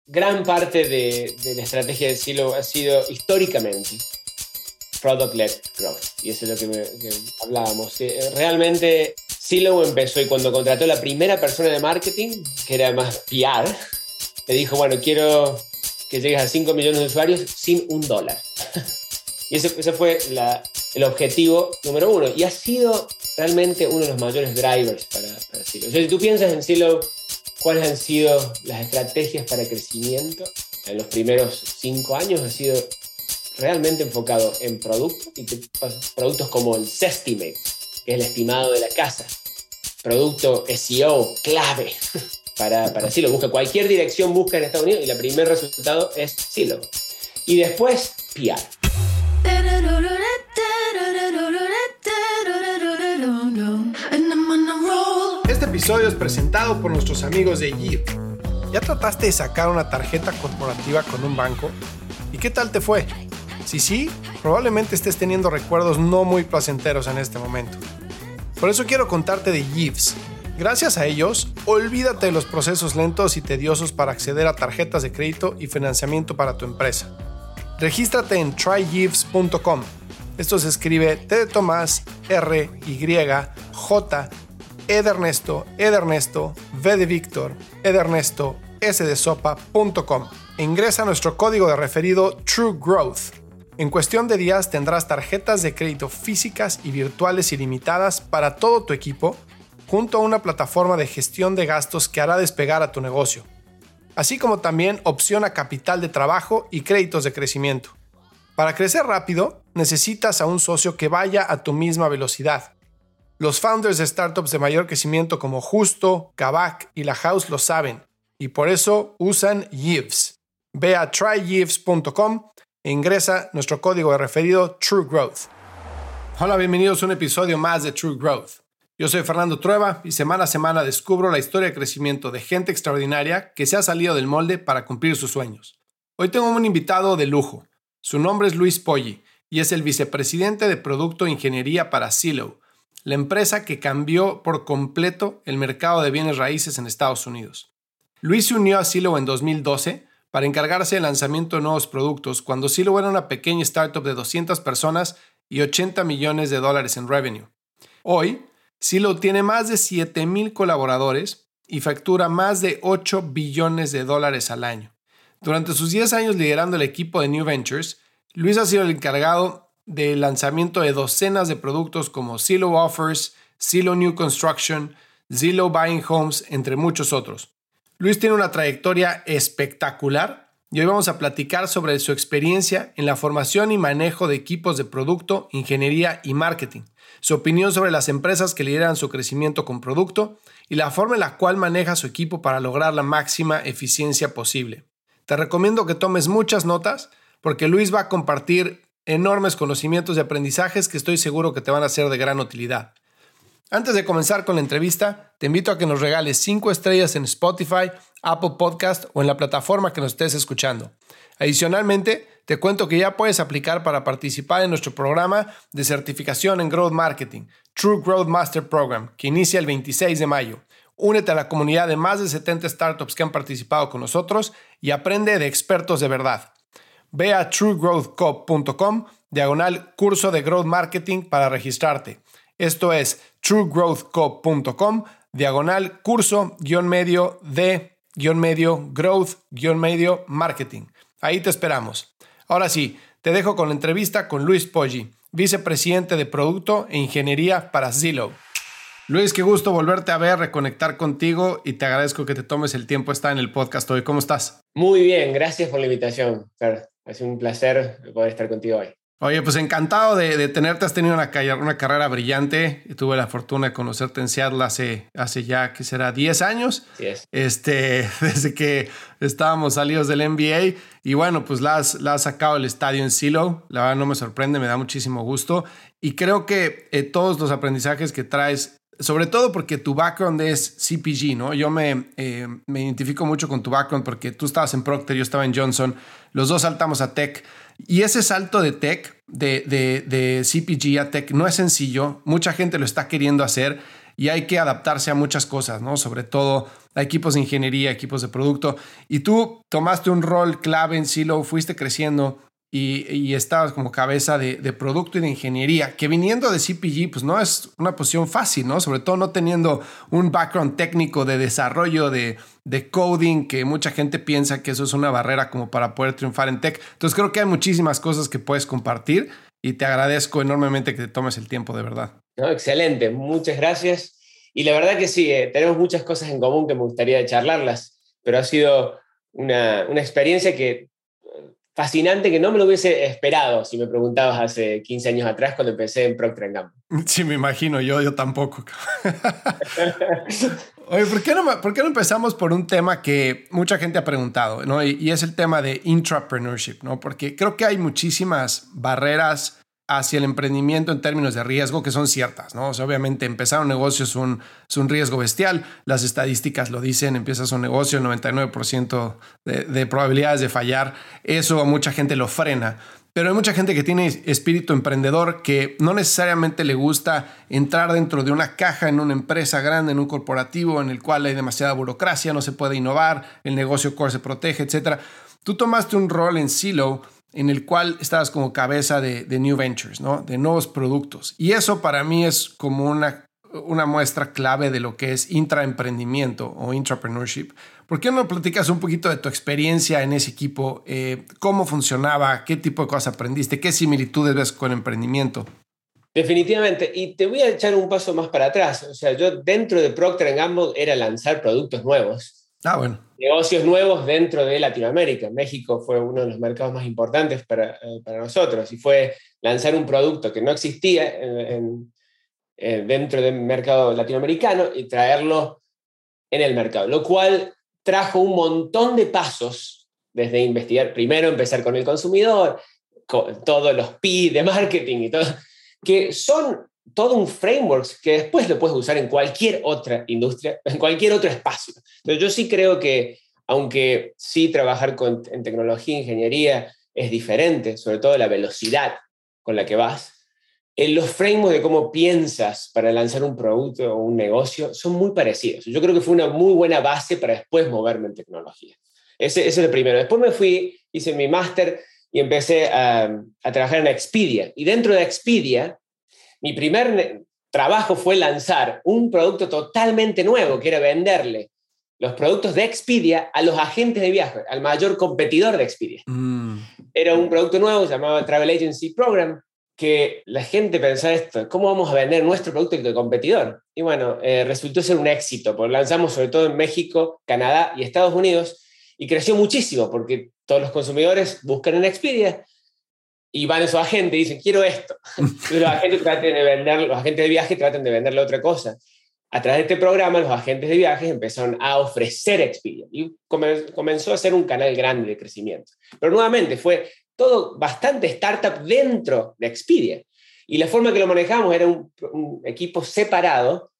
gran parte de la estrategia de Zillow ha sido históricamente product-led growth. Y eso es lo que hablábamos. Realmente Zillow empezó y cuando contrató la primera persona de marketing, que era más PR, le dijo, bueno, quiero que llegues a 5 millones de usuarios sin $1. Y ese fue el objetivo número 1. Y ha sido realmente uno de los mayores drivers para Zillow. O sea, si tú piensas en Zillow, ¿cuáles han sido las estrategias para crecimiento en los primeros 5 años? Ha sido realmente enfocado en productos, y productos como el Zestimate, que es el estimado de la casa. Producto SEO clave para Zillow. Busca cualquier dirección, busca en Estados Unidos y el primer resultado es Zillow. Y después PR. Este episodio es presentado por nuestros amigos de Yift. ¿Ya trataste de sacar una tarjeta corporativa con un banco? ¿Y qué tal te fue? Si sí, probablemente estés teniendo recuerdos no muy placenteros en este momento. Por eso quiero contarte de Yves. Gracias a ellos, olvídate de los procesos lentos y tediosos para acceder a tarjetas de crédito y financiamiento para tu empresa. Regístrate en tryyves.com. Esto se escribe T de Tomás, R, Y, J, E de Ernesto, V de Víctor, E de Ernesto, S de Sopa.com. E ingresa nuestro código de referido True Growth. En cuestión de días tendrás tarjetas de crédito físicas y virtuales ilimitadas para todo tu equipo, junto a una plataforma de gestión de gastos que hará despegar a tu negocio, así como también opción a capital de trabajo y créditos de crecimiento. Para crecer rápido, necesitas a un socio que vaya a tu misma velocidad. Los founders de startups de mayor crecimiento como Justo, Kavak y La House lo saben, y por eso usan Yves. Ve a tryyves.com e ingresa nuestro código de referido True Growth. Hola, bienvenidos a un episodio más de True Growth. Yo soy Fernando Trueba y semana a semana descubro la historia de crecimiento de gente extraordinaria que se ha salido del molde para cumplir sus sueños. Hoy tengo un invitado de lujo. Su nombre es Luis Poggi y es el vicepresidente de Producto e Ingeniería para Zillow, la empresa que cambió por completo el mercado de bienes raíces en Estados Unidos. Luis se unió a Zillow en 2012 para encargarse del lanzamiento de nuevos productos cuando Zillow era una pequeña startup de 200 personas y $80 millones en revenue. Hoy, Zillow tiene más de 7,000 colaboradores y factura más de $8 billones al año. Durante sus 10 años liderando el equipo de New Ventures, Luis ha sido el encargado del lanzamiento de docenas de productos como Zillow Offers, Zillow New Construction, Zillow Buying Homes, entre muchos otros. Luis tiene una trayectoria espectacular y hoy vamos a platicar sobre su experiencia en la formación y manejo de equipos de producto, ingeniería y marketing, su opinión sobre las empresas que lideran su crecimiento con producto y la forma en la cual maneja su equipo para lograr la máxima eficiencia posible. Te recomiendo que tomes muchas notas porque Luis va a compartir enormes conocimientos y aprendizajes que estoy seguro que te van a ser de gran utilidad. Antes de comenzar con la entrevista, te invito a que nos regales 5 estrellas en Spotify, Apple Podcast o en la plataforma que nos estés escuchando. Adicionalmente, te cuento que ya puedes aplicar para participar en nuestro programa de certificación en Growth Marketing, True Growth Master Program, que inicia el 26 de mayo. Únete a la comunidad de más de 70 startups que han participado con nosotros y aprende de expertos de verdad. Ve a truegrowthco.com/curso de Growth Marketing para registrarte. Esto es truegrowthco.com/curso-de-growth-marketing. Ahí te esperamos. Ahora sí, te dejo con la entrevista con Luis Poggi, vicepresidente de Producto e Ingeniería para Zillow. Luis, qué gusto volverte a ver, reconectar contigo y te agradezco que te tomes el tiempo de estar en el podcast hoy. ¿Cómo estás? Muy bien, gracias por la invitación, Fer. Ha sido un placer poder estar contigo hoy. Oye, pues encantado de tenerte. Has tenido una carrera brillante. Tuve la fortuna de conocerte en Seattle hace ya, ¿qué será? 10 años. Sí es. Desde que estábamos salidos del NBA. Y bueno, pues la has sacado el estadio en Zillow. La verdad no me sorprende, me da muchísimo gusto. Y creo que todos los aprendizajes que traes, sobre todo porque tu background es CPG, ¿no? Yo me identifico mucho con tu background porque tú estabas en Procter, yo estaba en Johnson. Los dos saltamos a tech. Y ese salto de tech, de CPG a tech, no es sencillo. Mucha gente lo está queriendo hacer y hay que adaptarse a muchas cosas, ¿no? Sobre todo a equipos de ingeniería, equipos de producto, y tú tomaste un rol clave en Silo, fuiste creciendo y estabas como cabeza de producto y de ingeniería, que viniendo de CPG, pues no es una posición fácil, ¿no? Sobre todo no teniendo un background técnico de desarrollo, de coding, que mucha gente piensa que eso es una barrera como para poder triunfar en tech. Entonces creo que hay muchísimas cosas que puedes compartir y te agradezco enormemente que te tomes el tiempo, de verdad. No, excelente, muchas gracias. Y la verdad que sí, tenemos muchas cosas en común que me gustaría charlarlas, pero ha sido una experiencia fascinante que no me lo hubiese esperado si me preguntabas hace 15 años atrás cuando empecé en Procter & Gamble. Sí, me imagino, yo tampoco. Oye, ¿por qué no empezamos por un tema que mucha gente ha preguntado, ¿no? Y es el tema de intrapreneurship, ¿no? Porque creo que hay muchísimas barreras hacia el emprendimiento en términos de riesgo que son ciertas, ¿no? O sea, obviamente empezar un negocio es un riesgo bestial. Las estadísticas lo dicen, empiezas un negocio, 99% de probabilidades de fallar. Eso a mucha gente lo frena. Pero hay mucha gente que tiene espíritu emprendedor que no necesariamente le gusta entrar dentro de una caja en una empresa grande, en un corporativo en el cual hay demasiada burocracia, no se puede innovar, el negocio core se protege, etc. Tú tomaste un rol en Silo en el cual estabas como cabeza de New Ventures, ¿no? De nuevos productos. Y eso para mí es como una muestra clave de lo que es intraemprendimiento o intrapreneurship. ¿Por qué no platicas un poquito de tu experiencia en ese equipo? ¿Cómo funcionaba? ¿Qué tipo de cosas aprendiste? ¿Qué similitudes ves con emprendimiento? Definitivamente. Y te voy a echar un paso más para atrás. O sea, yo dentro de Procter & Gamble era lanzar productos nuevos. Bueno. Negocios nuevos dentro de Latinoamérica. México fue uno de los mercados más importantes para nosotros y fue lanzar un producto que no existía dentro del mercado latinoamericano y traerlo en el mercado, lo cual trajo un montón de pasos desde investigar, primero empezar con el consumidor, con todos los P de marketing y todo, que son todo un framework que después lo puedes usar en cualquier otra industria, en cualquier otro espacio. Entonces yo sí creo que, aunque sí trabajar en tecnología e ingeniería es diferente, sobre todo la velocidad con la que vas, los frameworks de cómo piensas para lanzar un producto o un negocio son muy parecidos. Yo creo que fue una muy buena base para después moverme en tecnología. Ese es el primero. Después me fui, hice mi máster y empecé a trabajar en Expedia. Y dentro de Expedia, mi primer trabajo fue lanzar un producto totalmente nuevo, que era venderle los productos de Expedia a los agentes de viaje, al mayor competidor de Expedia. Era un producto nuevo, se llamaba Travel Agency Program, que la gente pensaba esto, ¿cómo vamos a vender nuestro producto al competidor? Y bueno, resultó ser un éxito, porque lanzamos sobre todo en México, Canadá y Estados Unidos, y creció muchísimo, porque todos los consumidores buscan en Expedia, y van a esos agentes y dicen, quiero esto. Entonces los agentes de viaje tratan de venderle otra cosa. A través de este programa, los agentes de viajes empezaron a ofrecer Expedia y comenzó a ser un canal grande de crecimiento. Pero nuevamente fue todo bastante startup dentro de Expedia. Y la forma que lo manejamos era un equipo separado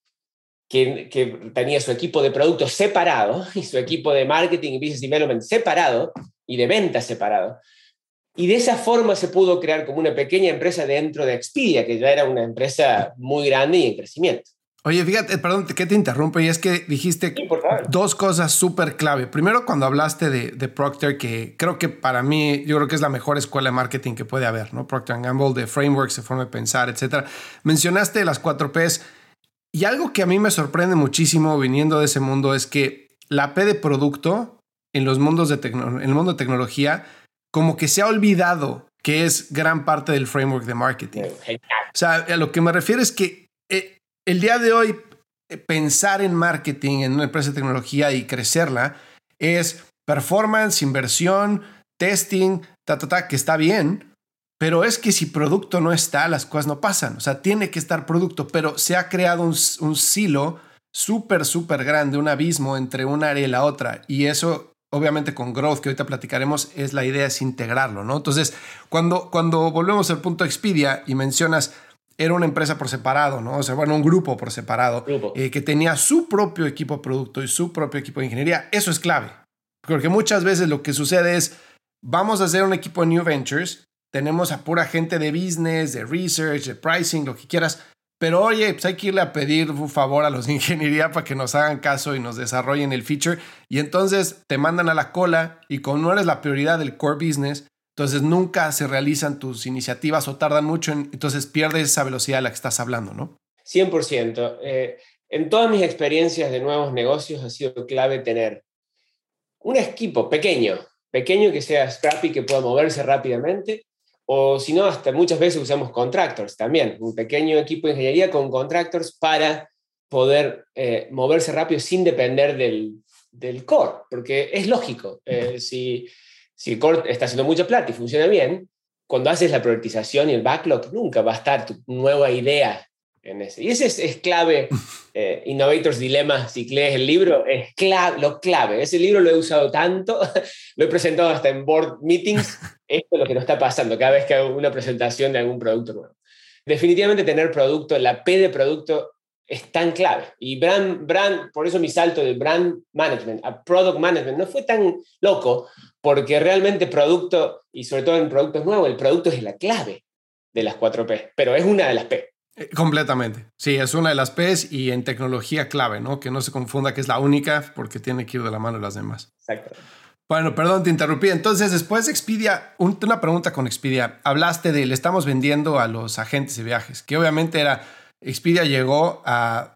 que tenía su equipo de productos separado y su equipo de marketing y business development separado y de ventas separado. Y de esa forma se pudo crear como una pequeña empresa dentro de Expedia, que ya era una empresa muy grande y en crecimiento. Oye, fíjate, perdón que te interrumpo, y es que dijiste dos cosas súper clave. Primero, cuando hablaste de Procter, que creo que para mí, yo creo que es la mejor escuela de marketing que puede haber, ¿no? Procter & Gamble, de frameworks, de forma de pensar, etcétera. Mencionaste las 4 Ps, y algo que a mí me sorprende muchísimo viniendo de ese mundo es que la P de producto en los mundos en el mundo de tecnología como que se ha olvidado que es gran parte del framework de marketing. Genial. O sea, a lo que me refiero es que el día de hoy pensar en marketing en una empresa de tecnología y crecerla es performance, inversión, testing, que está bien, pero es que si producto no está, las cosas no pasan. O sea, tiene que estar producto, pero se ha creado un silo súper grande, un abismo entre una área y la otra, y eso obviamente con growth, que ahorita platicaremos, es la idea es integrarlo, ¿no? Entonces, cuando volvemos al punto de Expedia y mencionas, era una empresa por separado, ¿no? O sea, bueno, un grupo por separado, que tenía su propio equipo de producto y su propio equipo de ingeniería. Eso es clave, porque muchas veces lo que sucede es, vamos a hacer un equipo de New Ventures, tenemos a pura gente de business, de research, de pricing, lo que quieras, pero oye, pues hay que irle a pedir un favor a los de ingeniería para que nos hagan caso y nos desarrollen el feature. Y entonces te mandan a la cola y como no eres la prioridad del core business, entonces nunca se realizan tus iniciativas o tardan mucho, entonces pierdes esa velocidad de la que estás hablando, ¿no? 100%. En todas mis experiencias de nuevos negocios ha sido clave tener un equipo pequeño que sea scrappy, que pueda moverse rápidamente, o si no, hasta muchas veces usamos contractors también, un pequeño equipo de ingeniería con contractors para poder moverse rápido sin depender del core, porque es lógico, si el core está haciendo mucha plata y funciona bien, cuando haces la priorización y el backlog, nunca va a estar tu nueva idea en ese. Y ese es clave. Innovator's Dilemma, si lees el libro, es lo clave. Ese libro lo he usado tanto, lo he presentado hasta en board meetings. Esto es lo que nos está pasando cada vez que hago una presentación de algún producto nuevo. Definitivamente tener producto, la P de producto es tan clave. Y brand, por eso mi salto de brand management a product management no fue tan loco, porque realmente producto, y sobre todo en productos nuevos, el producto es la clave de las 4P, pero es una de las P. Completamente. Sí, es una de las P's y en tecnología clave, ¿no? Que no se confunda que es la única porque tiene que ir de la mano de las demás. Exacto. Bueno, perdón, te interrumpí. Entonces, después de Expedia, una pregunta con Expedia. Hablaste de le estamos vendiendo a los agentes de viajes, que obviamente era, Expedia llegó a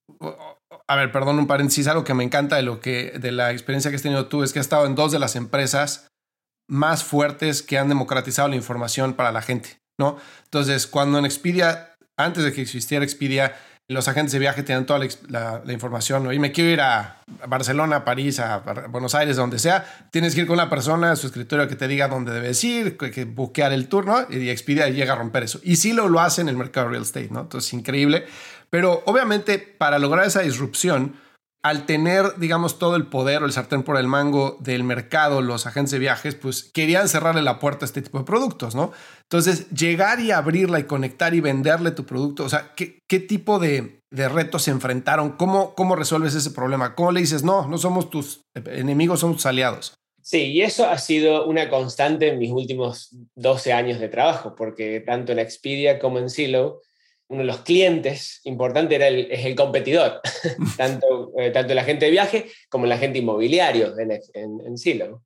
ver, perdón, un paréntesis, algo que me encanta de la experiencia que has tenido tú es que has estado en dos de las empresas más fuertes que han democratizado la información para la gente, ¿no? Entonces, cuando en Expedia, antes de que existiera Expedia, los agentes de viaje tenían toda la información, ¿no? Y me quiero ir a Barcelona, a París, a Buenos Aires, donde sea. Tienes que ir con una persona a su escritorio que te diga dónde debes ir, que buquear el tour, ¿no? Y Expedia llega a romper eso. Y sí lo hace en el mercado real estate, ¿no? Entonces, increíble. Pero obviamente, para lograr esa disrupción, al tener, digamos, todo el poder o el sartén por el mango del mercado, los agentes de viajes, pues querían cerrarle la puerta a este tipo de productos, ¿no? Entonces, llegar y abrirla y conectar y venderle tu producto, o sea, ¿qué tipo de retos se enfrentaron? ¿Cómo resuelves ese problema? ¿Cómo le dices, no somos tus enemigos, somos tus aliados? Sí, y eso ha sido una constante en mis últimos 12 años de trabajo, porque tanto en Expedia como en Zillow, uno de los clientes importantes es el competidor, tanto el agente de viaje como el agente inmobiliario en Zillow.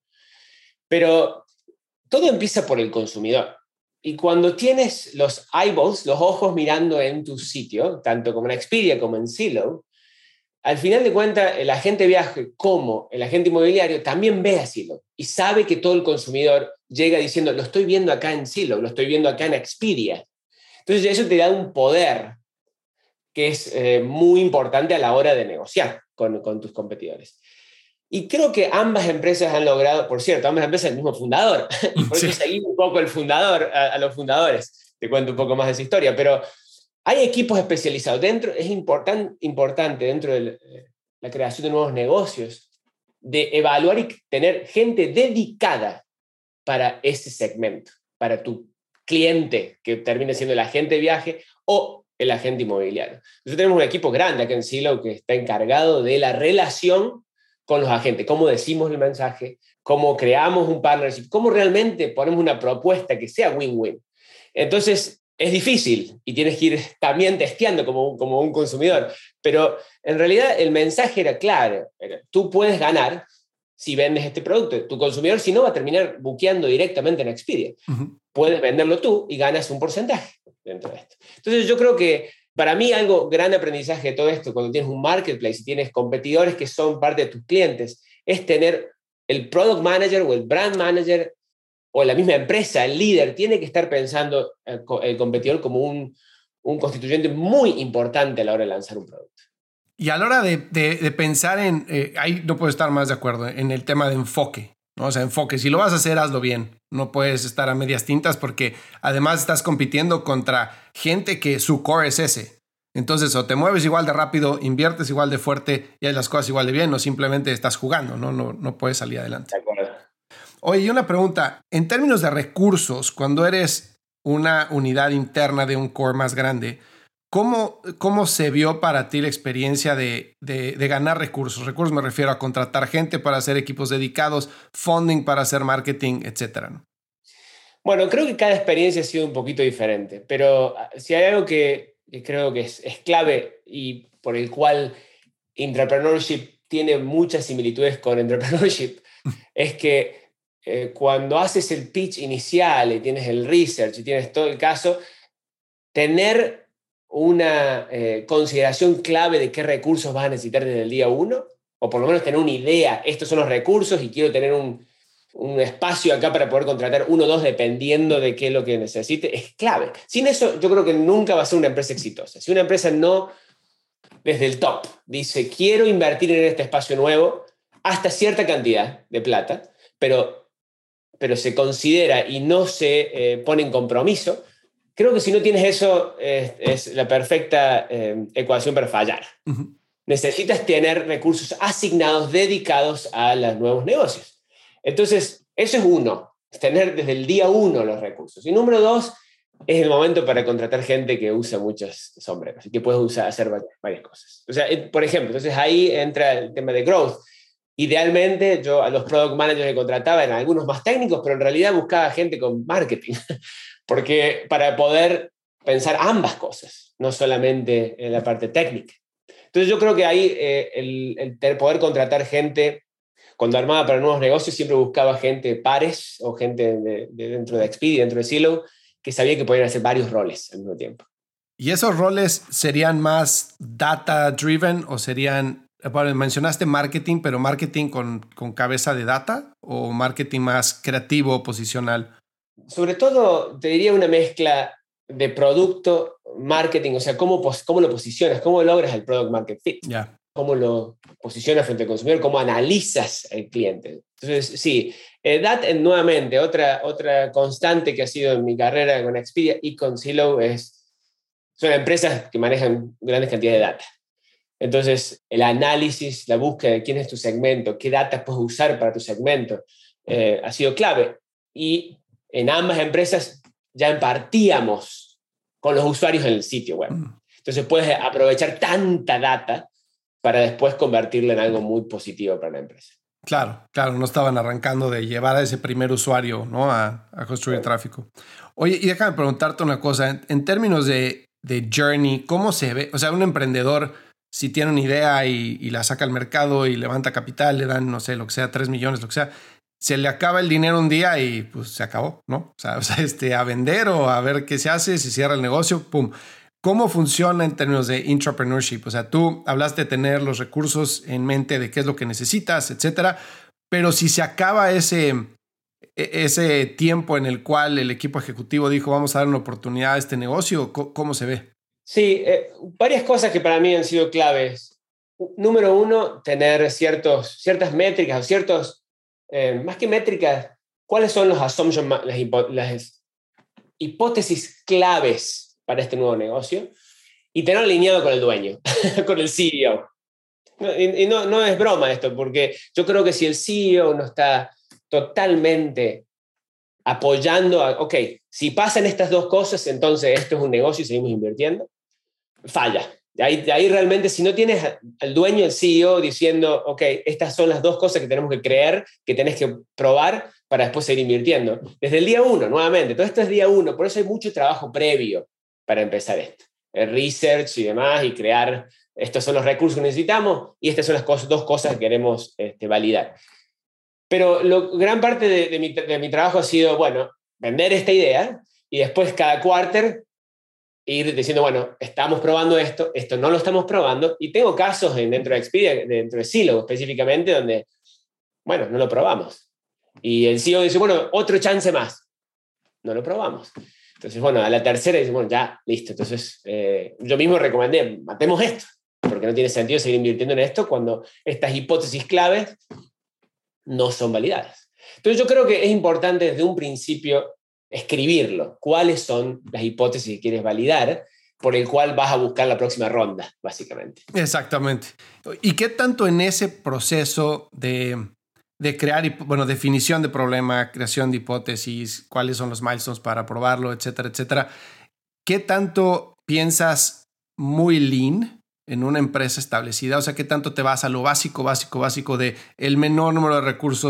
Pero todo empieza por el consumidor. Y cuando tienes los eyeballs, los ojos mirando en tu sitio, tanto como en Expedia como en Zillow, al final de cuentas, el agente de viaje como el agente inmobiliario también ve a Zillow y sabe que todo el consumidor llega diciendo, lo estoy viendo acá en Zillow, lo estoy viendo acá en Expedia. Entonces eso te da un poder que es muy importante a la hora de negociar con tus competidores. Y creo que ambas empresas han logrado, por cierto, ambas empresas el mismo fundador, y por eso seguí un poco el fundador, a los fundadores, te cuento un poco más de esa historia, pero hay equipos especializados dentro, es importante dentro de la creación de nuevos negocios, de evaluar y tener gente dedicada para ese segmento, para tu cliente que termine siendo el agente de viaje o el agente inmobiliario. Nosotros tenemos un equipo grande acá en Zillow que está encargado de la relación con los agentes, cómo decimos el mensaje, cómo creamos un partnership, cómo realmente ponemos una propuesta que sea win-win. Entonces, es difícil y tienes que ir también testeando como un consumidor, pero en realidad el mensaje era claro, tú puedes ganar si vendes este producto. Tu consumidor, si no, va a terminar buqueando directamente en Expedia. Uh-huh. Puedes venderlo tú y ganas un porcentaje dentro de esto. Entonces yo creo que para mí gran aprendizaje de todo esto, cuando tienes un marketplace y tienes competidores que son parte de tus clientes, es tener el product manager o el brand manager o la misma empresa, el líder, tiene que estar pensando el competidor como un constituyente muy importante a la hora de lanzar un producto. Y a la hora de pensar ahí no puedo estar más de acuerdo, en el tema de enfoque, ¿no? O sea, enfoque, si lo vas a hacer, hazlo bien. No puedes estar a medias tintas porque además estás compitiendo contra gente que su core es ese. Entonces, o te mueves igual de rápido, inviertes igual de fuerte y haces las cosas igual de bien, o simplemente estás jugando, no puedes salir adelante. De acuerdo. Oye, y una pregunta. En términos de recursos, cuando eres una unidad interna de un core más grande, ¿cómo se vio para ti la experiencia de ganar recursos? Recursos me refiero a contratar gente para hacer equipos dedicados, funding para hacer marketing, etcétera, ¿no? Bueno, creo que cada experiencia ha sido un poquito diferente, pero si hay algo que que creo que es clave y por el cual intrapreneurship tiene muchas similitudes con entrepreneurship, es que cuando haces el pitch inicial y tienes el research y tienes todo el caso, tener una consideración clave de qué recursos vas a necesitar desde el día uno, o por lo menos tener una idea, estos son los recursos y quiero tener un espacio acá para poder contratar 1 o 2 dependiendo de qué es lo que necesite, es clave. Sin eso yo creo que nunca va a ser una empresa exitosa. Si una empresa no, desde el top, dice quiero invertir en este espacio nuevo hasta cierta cantidad de plata, pero se considera y no se pone en compromiso, creo que si no tienes eso es la perfecta ecuación para fallar. Uh-huh. Necesitas tener recursos asignados, dedicados a los nuevos negocios. Entonces, eso es uno, tener desde el día 1 los recursos. Y número 2, es el momento para contratar gente que usa muchos sombreros y que puede hacer varias cosas. O sea, por ejemplo, entonces ahí entra el tema de growth. Idealmente, yo a los product managers que contrataba eran algunos más técnicos, pero en realidad buscaba gente con marketing, porque para poder pensar ambas cosas, no solamente en la parte técnica. Entonces yo creo que ahí el poder contratar gente, cuando armaba para nuevos negocios, siempre buscaba gente pares o gente de dentro de Expedia, dentro de Zillow, que sabía que podían hacer varios roles al mismo tiempo. ¿Y esos roles serían más data-driven o serían, bueno, mencionaste marketing, pero marketing con cabeza de data o marketing más creativo, posicional? Sobre todo, te diría una mezcla de producto, marketing, o sea, cómo lo posicionas, cómo logras el product market fit, Yeah. Cómo lo posicionas frente al consumidor, cómo analizas al cliente. Entonces, sí, nuevamente, otra constante que ha sido en mi carrera con Expedia y con Zillow son empresas que manejan grandes cantidades de data. Entonces, el análisis, la búsqueda de quién es tu segmento, qué data puedes usar para tu segmento, ha sido clave. Y en ambas empresas ya partíamos con los usuarios en el sitio web. Entonces, puedes aprovechar tanta data para después convertirla en algo muy positivo para la empresa. Claro, no estaban arrancando de llevar a ese primer usuario, ¿no? a construir tráfico. Oye, y déjame preguntarte una cosa, en términos de journey, ¿cómo se ve? O sea, un emprendedor, si tiene una idea y la saca al mercado y levanta capital, le dan, no sé, lo que sea, 3 millones, lo que sea, se le acaba el dinero un día y pues se acabó, ¿no? O sea, a vender o a ver qué se hace, si cierra el negocio, ¡pum! ¿Cómo funciona en términos de intrapreneurship? O sea, tú hablaste de tener los recursos en mente de qué es lo que necesitas, etcétera, pero si se acaba ese tiempo en el cual el equipo ejecutivo dijo vamos a dar una oportunidad a este negocio, ¿cómo se ve? Sí, varias cosas que para mí han sido claves. Número 1, tener ciertas métricas o ciertos, más que métricas, ¿cuáles son los assumptions, las hipótesis claves para este nuevo negocio? Y tenerlo alineado con el dueño, con el CEO. Y no es broma esto, porque yo creo que si el CEO no está totalmente apoyando ok, si pasan estas dos cosas, entonces esto es un negocio y seguimos invirtiendo, falla. De ahí realmente, si no tienes al dueño, el CEO, diciendo, ok, estas son las dos cosas que tenemos que creer, que tenés que probar para después seguir invirtiendo. Desde el día 1, nuevamente, todo esto es día 1, por eso hay mucho trabajo previo para empezar esto. El research y demás, y crear, estos son los recursos que necesitamos, y estas son las dos cosas que queremos validar. Pero gran parte de mi trabajo ha sido, bueno, vender esta idea, y después cada quarter ir diciendo, bueno, estamos probando esto no lo estamos probando, y tengo casos dentro de Expedia, dentro de Zillow específicamente, donde, bueno, no lo probamos. Y el CEO dice, bueno, otro chance más. No lo probamos. Entonces, bueno, a la tercera dice, bueno, ya, listo. Entonces, yo mismo recomendé, matemos esto, porque no tiene sentido seguir invirtiendo en esto cuando estas hipótesis claves no son validadas. Entonces, yo creo que es importante desde un principio escribirlo. ¿Cuáles son las hipótesis que quieres validar por el cual vas a buscar la próxima ronda, básicamente? Exactamente. ¿Y qué tanto en ese proceso de crear, bueno, definición de problema, creación de hipótesis, cuáles son los milestones para probarlo, etcétera, etcétera, qué tanto piensas muy lean en una empresa establecida? O sea, ¿qué tanto te vas a lo básico de el menor número de recursos,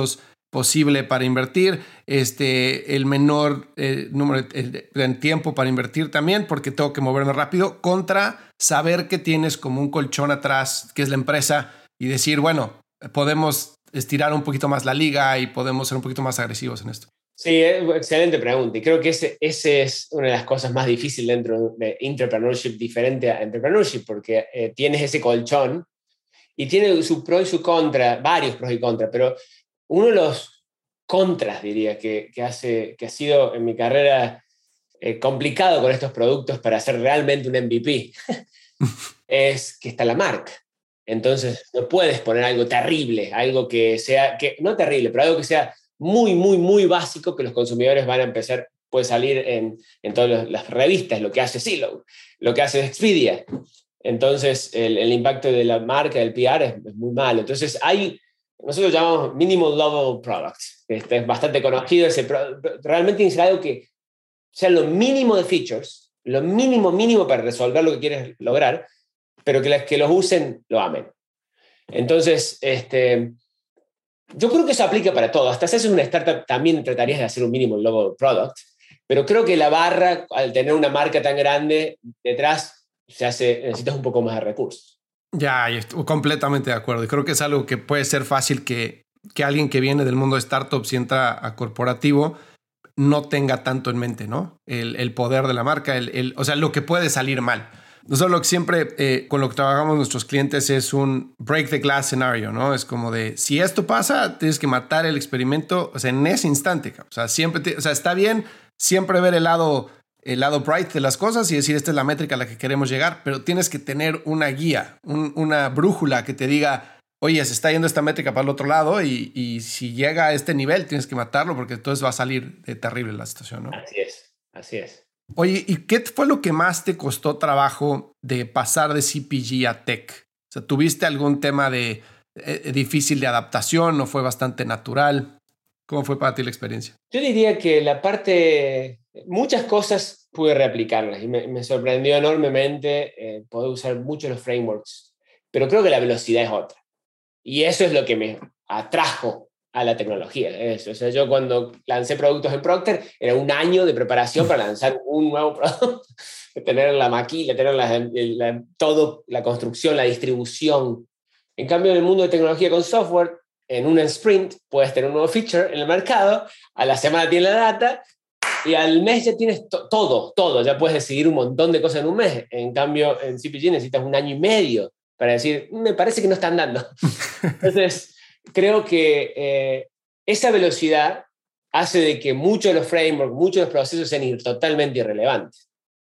posible para invertir, el menor número en tiempo para invertir también, porque tengo que moverme rápido, contra saber que tienes como un colchón atrás, que es la empresa, y decir, bueno, podemos estirar un poquito más la liga y podemos ser un poquito más agresivos en esto. Sí, excelente pregunta. Y creo que ese es una de las cosas más difíciles dentro de entrepreneurship, diferente a entrepreneurship, porque tienes ese colchón y tiene su pro y su contra, varios pros y contras, pero uno de los contras, diría, que ha sido en mi carrera complicado con estos productos para hacer realmente un MVP, es que está la marca. Entonces, no puedes poner algo terrible, algo que sea, no terrible, pero algo que sea muy, muy, muy básico, que los consumidores van a empezar, puede salir en todas las revistas, lo que hace Zillow, lo que hace Expedia. Entonces, el impacto de la marca, del PR, es muy malo. Entonces, nosotros llamamos Minimal Lovable Product. Es bastante conocido. Realmente tiene que ser algo que sea lo mínimo de features, lo mínimo para resolver lo que quieres lograr, pero que los usen lo amen. Entonces, yo creo que eso aplica para todo. Hasta si haces una startup también tratarías de hacer un Minimal Lovable Product, pero creo que la barra, al tener una marca tan grande detrás, necesitas un poco más de recursos. Ya, estoy completamente de acuerdo. Y creo que es algo que puede ser fácil que alguien que viene del mundo de startups y entra a corporativo no tenga tanto en mente, ¿no? El poder de la marca, o sea, lo que puede salir mal. Nosotros lo que siempre, con lo que trabajamos nuestros clientes es un break the glass scenario, ¿no? Es como de, si esto pasa, tienes que matar el experimento, o sea, en ese instante. O sea, está bien siempre ver el lado bright de las cosas y decir, esta es la métrica a la que queremos llegar, pero tienes que tener una guía, una brújula que te diga, oye, se está yendo esta métrica para el otro lado y si llega a este nivel tienes que matarlo porque entonces va a salir terrible la situación, ¿no? Así es. Oye, ¿y qué fue lo que más te costó trabajo de pasar de CPG a tech? O sea, ¿tuviste algún tema difícil de adaptación o fue bastante natural? ¿Cómo fue para ti la experiencia? Yo diría que muchas cosas pude replicarlas y me sorprendió enormemente poder usar muchos de los frameworks, pero creo que la velocidad es otra. Y eso es lo que me atrajo a la tecnología. O sea, yo cuando lancé productos en Procter, era un año de preparación para lanzar un nuevo producto, tener la maquila, tener todo, la construcción, la distribución. En cambio, en el mundo de tecnología con software, en un sprint puedes tener un nuevo feature en el mercado, a la semana tienes la data y al mes ya tienes todo. Ya puedes decidir un montón de cosas en un mes. En cambio, en CPG necesitas un año y medio para decir, me parece que no están dando. Entonces, creo que esa velocidad hace de que muchos de los frameworks, muchos de los procesos sean totalmente irrelevantes.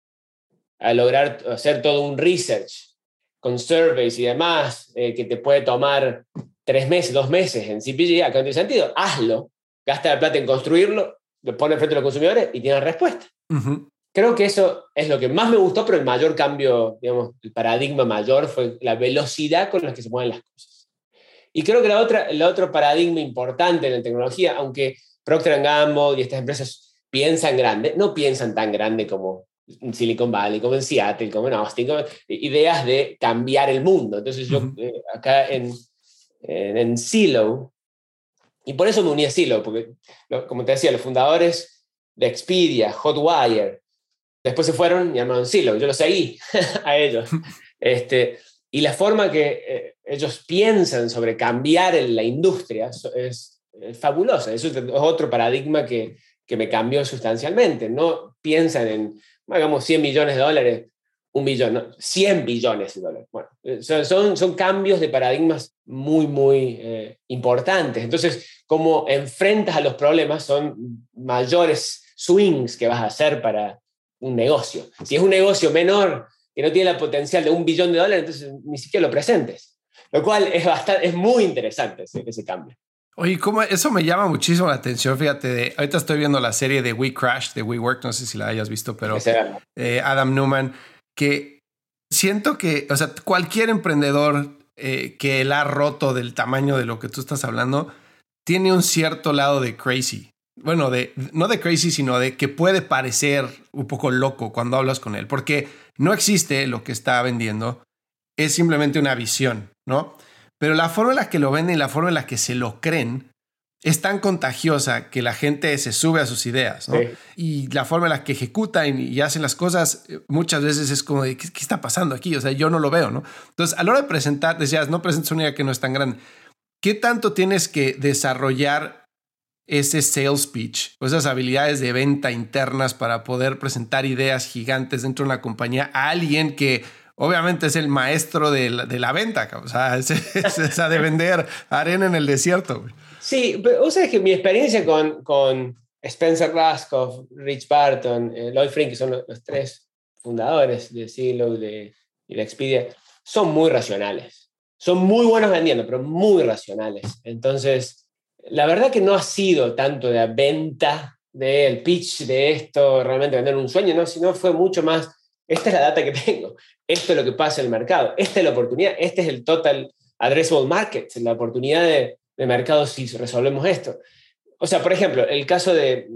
A lograr hacer todo un research con surveys y demás, que te puede tomar 3 meses, 2 meses en CPG, acá no tiene sentido. Hazlo, gasta la plata en construirlo, lo pone frente a los consumidores y tienes respuesta. Uh-huh. Creo que eso es lo que más me gustó, pero el mayor cambio, digamos, el paradigma mayor fue la velocidad con la que se mueven las cosas. Y creo que el otro paradigma importante en la tecnología, aunque Procter & Gamble y estas empresas piensan grande, no piensan tan grande como en Silicon Valley, como en Seattle, como en Austin, ideas de cambiar el mundo. Entonces yo acá en Zillow, y por eso me uní a Zillow, porque como te decía, los fundadores de Expedia, Hotwire, después se fueron y armaron Zillow. Yo los seguí a ellos. Y la forma que ellos piensan sobre cambiar la industria es fabulosa. Eso es otro paradigma que me cambió sustancialmente. No piensan en, hagamos 100 millones de dólares, 1 billón, no, 100 billones de dólares. Bueno, son cambios de paradigmas muy, muy importantes. Entonces, cómo enfrentas a los problemas son mayores swings que vas a hacer para un negocio. Si es un negocio menor que no tiene el potencial de 1 billón de dólares, entonces ni siquiera lo presentes. Lo cual es muy interesante ese cambio. Oye, eso me llama muchísimo la atención, fíjate, ahorita estoy viendo la serie de We Crashed, de WeWork, no sé si la hayas visto, pero Adam Neumann, que siento que, o sea, cualquier emprendedor que la ha roto del tamaño de lo que tú estás hablando, tiene un cierto lado de crazy. Bueno, no de crazy, sino de que puede parecer un poco loco cuando hablas con él, porque no existe lo que está vendiendo, es simplemente una visión, ¿no? Pero la forma en la que lo venden y la forma en la que se lo creen es tan contagiosa que la gente se sube a sus ideas, ¿no? Sí. Y la forma en la que ejecutan y hacen las cosas muchas veces es como de, ¿qué está pasando aquí? O sea, yo no lo veo, ¿no? Entonces, a la hora de presentar, decías, no presentes una idea que no es tan grande. ¿Qué tanto tienes que desarrollar ese sales pitch o esas habilidades de venta internas para poder presentar ideas gigantes dentro de una compañía a alguien que obviamente es el maestro de la venta? O sea, es esa de vender arena en el desierto, güey. Sí, pero vos sabés que mi experiencia con Spencer Rascoff, Rich Barton, Lloyd Frink, que son los tres fundadores de Zillow y de Expedia, son muy racionales. Son muy buenos vendiendo, pero muy racionales. Entonces, la verdad que no ha sido tanto de la venta, del pitch de esto, realmente vender un sueño, ¿no? Sino fue mucho más, esta es la data que tengo, esto es lo que pasa en el mercado, esta es la oportunidad, este es el total addressable market, la oportunidad de mercado si resolvemos esto. O sea, por ejemplo, el caso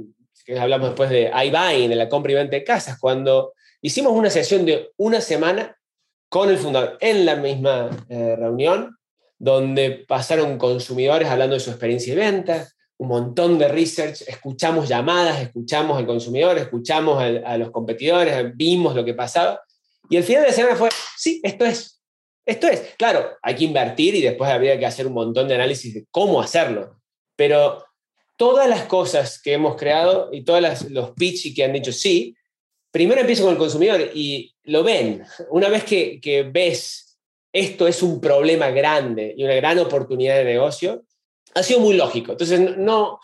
que hablamos después de iBuying, de la compra y venta de casas, cuando hicimos una sesión de una semana con el fundador en la misma reunión, donde pasaron consumidores hablando de su experiencia de venta, un montón de research, escuchamos llamadas, escuchamos al consumidor, escuchamos a los competidores, vimos lo que pasaba, y el final de la semana fue, sí, esto es. Esto es, claro, hay que invertir y después habría que hacer un montón de análisis de cómo hacerlo, pero todas las cosas que hemos creado y todos los pitch que han dicho sí, primero empiezo con el consumidor y lo ven. Una vez que ves esto es un problema grande y una gran oportunidad de negocio, ha sido muy lógico. Entonces, no,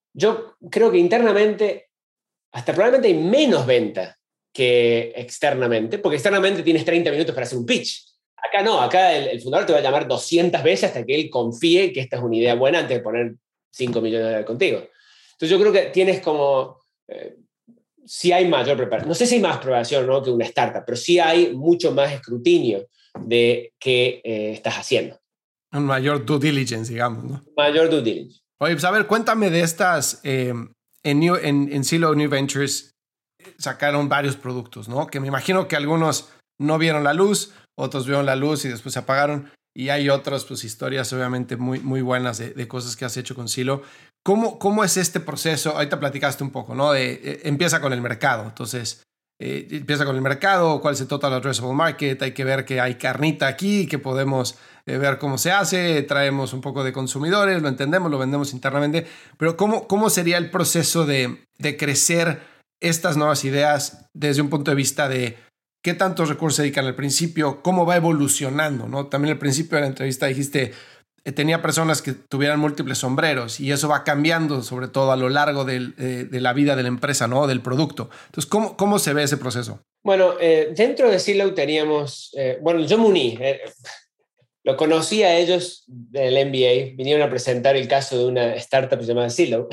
yo creo que internamente hasta probablemente hay menos venta que externamente, porque externamente tienes 30 minutos para hacer un pitch. Acá no, acá el fundador te va a llamar 200 veces hasta que él confíe que esta es una idea buena antes de poner 5 millones de dólares contigo. Entonces yo creo que tienes como, sí hay mayor preparación, no sé si hay más preparación, ¿no?, que una startup, pero sí hay mucho más escrutinio de qué estás haciendo. Un mayor due diligence, digamos, ¿no? Mayor due diligence. Oye, pues a ver, cuéntame de estas, en Zillow New Ventures sacaron varios productos, ¿no? Que me imagino que algunos no vieron la luz, otros vieron la luz y después se apagaron. Y hay otras, pues, historias obviamente muy, muy buenas de cosas que has hecho con Zillow. ¿Cómo es este proceso? Ahorita platicaste un poco, ¿no? Empieza con el mercado. Entonces, empieza con el mercado, cuál es el total addressable market, hay que ver que hay carnita aquí, que podemos ver cómo se hace, traemos un poco de consumidores, lo entendemos, lo vendemos internamente. Pero ¿cómo sería el proceso de crecer estas nuevas ideas desde un punto de vista de qué tantos recursos se dedican al principio, cómo va evolucionando, ¿no? También al principio de la entrevista dijiste, tenía personas que tuvieran múltiples sombreros y eso va cambiando, sobre todo a lo largo de la vida de la empresa, ¿no? Del producto. Entonces, ¿cómo se ve ese proceso? Bueno, dentro de Zillow teníamos, bueno, yo me uní, lo conocí a ellos del MBA, vinieron a presentar el caso de una startup llamada Zillow.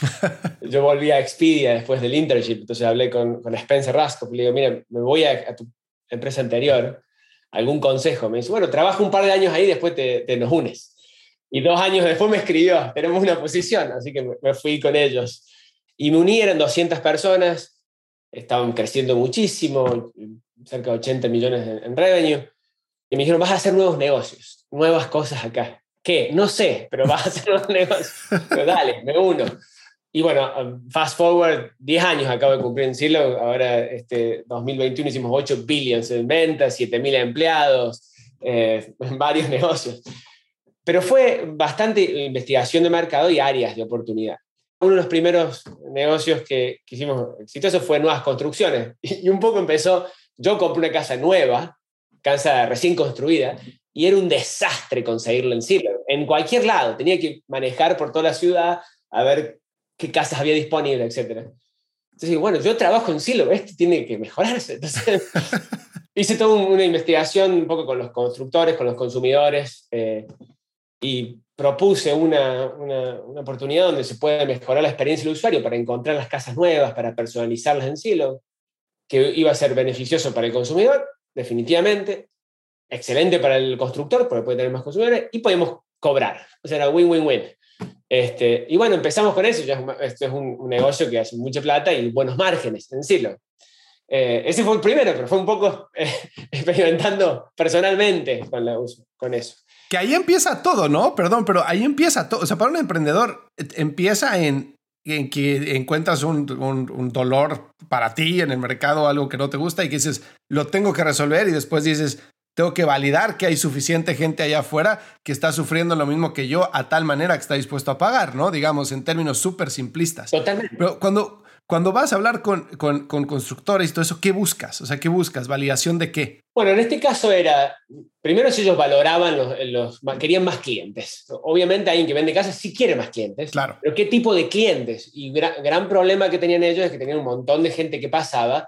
Yo volví a Expedia después del internship, entonces hablé con Spencer Rascoff y le digo, mira, me voy a tu empresa anterior, ¿algún consejo? Me dice, bueno, trabaja un par de años ahí, después te nos unes. Y 2 años después me escribió, tenemos una posición, así que me fui con ellos. Y me uní, eran 200 personas, estaban creciendo muchísimo, cerca de 80 millones en revenue. Y me dijeron, vas a hacer nuevos negocios, nuevas cosas acá. ¿Qué? No sé, pero vas a hacer nuevos negocios. Pero dale, me uno. Y bueno, fast forward, 10 años acabo de cumplir en Zillow. Ahora, 2021 hicimos 8 billions en ventas, 7.000 empleados, varios negocios. Pero fue bastante investigación de mercado y áreas de oportunidad. Uno de los primeros negocios que hicimos exitosos fue nuevas construcciones. Y un poco empezó, yo compré una casa nueva, casa recién construida, y era un desastre conseguirlo en Zillow. En cualquier lado, tenía que manejar por toda la ciudad a ver qué casas había disponibles, etc. Entonces, bueno, yo trabajo en Zillow, esto tiene que mejorarse. Entonces, hice toda una investigación un poco con los constructores, con los consumidores, y propuse una oportunidad donde se puede mejorar la experiencia del usuario para encontrar las casas nuevas, para personalizarlas en Zillow, que iba a ser beneficioso para el consumidor, definitivamente, excelente para el constructor, porque puede tener más consumidores, y podemos cobrar. O sea, era win-win-win. Y bueno, empezamos con eso. Esto es un negocio que hace mucha plata y buenos márgenes en Zillow. Ese fue el primero, pero fue un poco experimentando personalmente con eso. Que ahí empieza todo, ¿no? Perdón, pero ahí empieza todo. O sea, para un emprendedor empieza en que encuentras un dolor para ti en el mercado, algo que no te gusta y que dices, lo tengo que resolver, y después dices, tengo que validar que hay suficiente gente allá afuera que está sufriendo lo mismo que yo, a tal manera que está dispuesto a pagar, ¿no? Digamos, en términos súper simplistas. Totalmente. Pero cuando vas a hablar con constructores y todo eso, ¿qué buscas? O sea, ¿qué buscas? ¿Validación de qué? Bueno, en este caso era, primero si ellos valoraban, querían más clientes. Obviamente alguien que vende casas sí quiere más clientes, claro, pero ¿qué tipo de clientes? Y gran problema que tenían ellos es que tenían un montón de gente que pasaba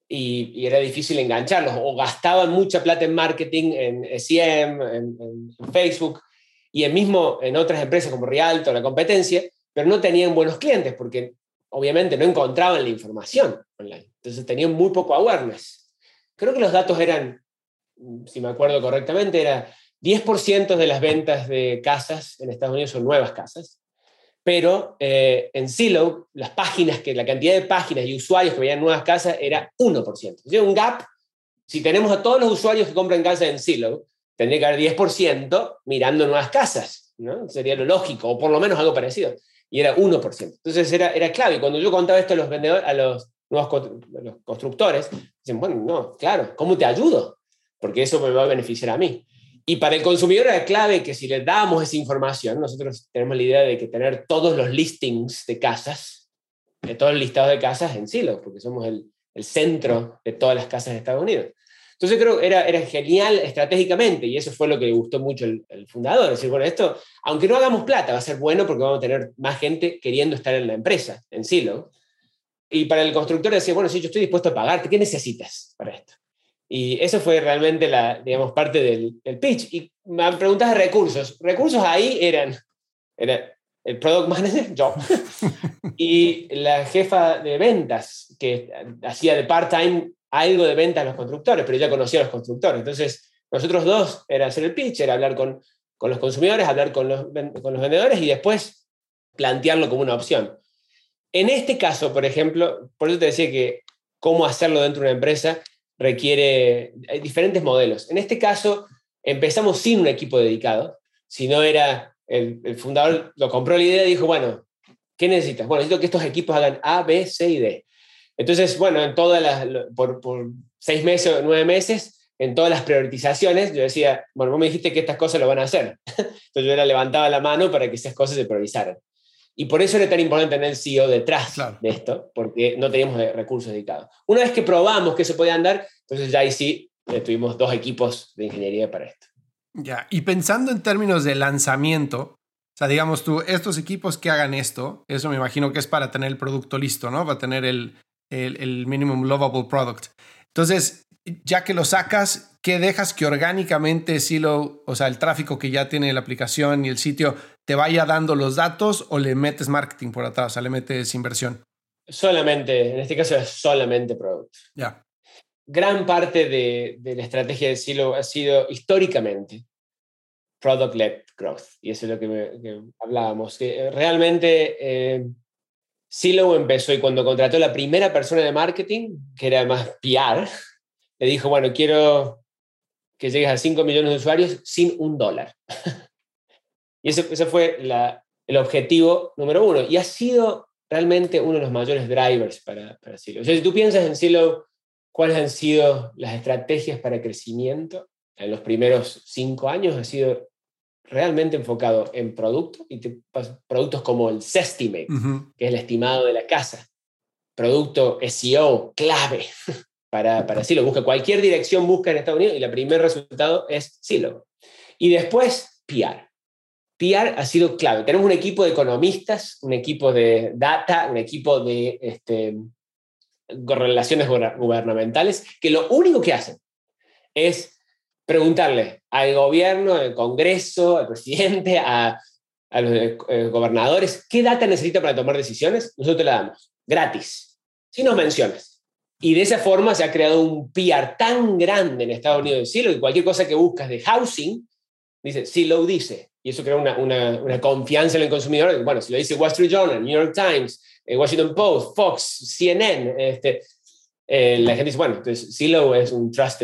y era difícil engancharlos, o gastaban mucha plata en marketing, en SEM, en Facebook, y mismo en otras empresas como Rialto, la competencia, pero no tenían buenos clientes porque obviamente no encontraban la información online. Entonces tenían muy poco awareness. Creo que los datos eran, si me acuerdo correctamente, era 10% de las ventas de casas en Estados Unidos son nuevas casas, pero en Zillow, la cantidad de páginas y usuarios que veían nuevas casas era 1%. O sea, un gap, si tenemos a todos los usuarios que compran casas en Zillow, tendría que haber 10% mirando nuevas casas, ¿no? Sería lo lógico, o por lo menos algo parecido. Y era 1%. Entonces era clave. Y cuando yo contaba esto a los vendedores, a los constructores, dicen, bueno, no, claro, ¿cómo te ayudo? Porque eso me va a beneficiar a mí. Y para el consumidor era clave que si le damos esa información, nosotros tenemos la idea de que tener todos los listings de casas, todos los listados de casas en Zillow, porque somos el centro de todas las casas de Estados Unidos. Entonces creo que era genial estratégicamente, y eso fue lo que le gustó mucho el fundador. Es decir, bueno, esto, aunque no hagamos plata, va a ser bueno porque vamos a tener más gente queriendo estar en la empresa, en Zillow. Y para el constructor decía, bueno, sí, yo estoy dispuesto a pagarte, ¿qué necesitas para esto? Y eso fue realmente parte del pitch. Y me preguntas de recursos. Recursos ahí era el product manager, yo, y la jefa de ventas, que hacía de part-time algo de ventas a los constructores, pero ya conocía a los constructores. Entonces, nosotros dos era hacer el pitch, era hablar con los consumidores, hablar con los vendedores y después plantearlo como una opción. En este caso, por ejemplo, por eso te decía que cómo hacerlo dentro de una empresa hay diferentes modelos. En este caso, empezamos sin un equipo dedicado, sino era el fundador lo compró la idea y dijo, bueno, ¿qué necesitas? Bueno, necesito que estos equipos hagan A, B, C y D. Entonces, bueno, por 6 meses o 9 meses, en todas las priorizaciones, yo decía, bueno, vos me dijiste que estas cosas lo van a hacer. Entonces yo levantaba la mano para que esas cosas se priorizaran. Y por eso era tan importante tener el CEO detrás de esto, porque no teníamos recursos dedicados. Una vez que probamos que se podía andar, entonces ya ahí sí tuvimos 2 equipos de ingeniería para esto. Ya, y pensando en términos de lanzamiento, o sea, digamos tú, estos equipos que hagan esto, eso me imagino que es para tener el producto listo, ¿no? Para tener el minimum lovable product. Entonces, ya que lo sacas, ¿qué dejas que orgánicamente Zillow, o sea, el tráfico que ya tiene la aplicación y el sitio, te vaya dando los datos, o le metes marketing por atrás, o sea, le metes inversión? Solamente, en este caso es solamente producto. Ya. Gran parte de la estrategia de Zillow ha sido históricamente product-led growth. Y eso es lo que hablábamos. Que realmente Zillow empezó y cuando contrató la primera persona de marketing, que era más PR, le dijo, bueno, quiero que llegues a 5 millones de usuarios sin $1. Y ese fue el objetivo número 1. Y ha sido realmente uno de los mayores drivers para Zillow. O sea, si tú piensas en Zillow, ¿cuáles han sido las estrategias para crecimiento? En los primeros 5 años ha sido realmente enfocado en productos, y productos como el Zestimate, que es el estimado de la casa. Producto SEO clave para Zillow. Busca cualquier dirección, busca en Estados Unidos y el primer resultado es Zillow. Y después PR. PR ha sido clave. Tenemos un equipo de economistas, un equipo de data, un equipo de relaciones gubernamentales, que lo único que hacen es preguntarle al gobierno, al Congreso, al presidente, a los gobernadores, ¿qué data necesita para tomar decisiones? Nosotros te la damos, gratis, si nos mencionas. Y de esa forma se ha creado un PR tan grande en Estados Unidos de Zillow, y cualquier cosa que buscas de housing, dice, Zillow dice, y eso crea una confianza en el consumidor. Bueno, si lo dice Wall Street Journal, New York Times, Washington Post, Fox, CNN, la gente dice, bueno, entonces Zillow es un trusted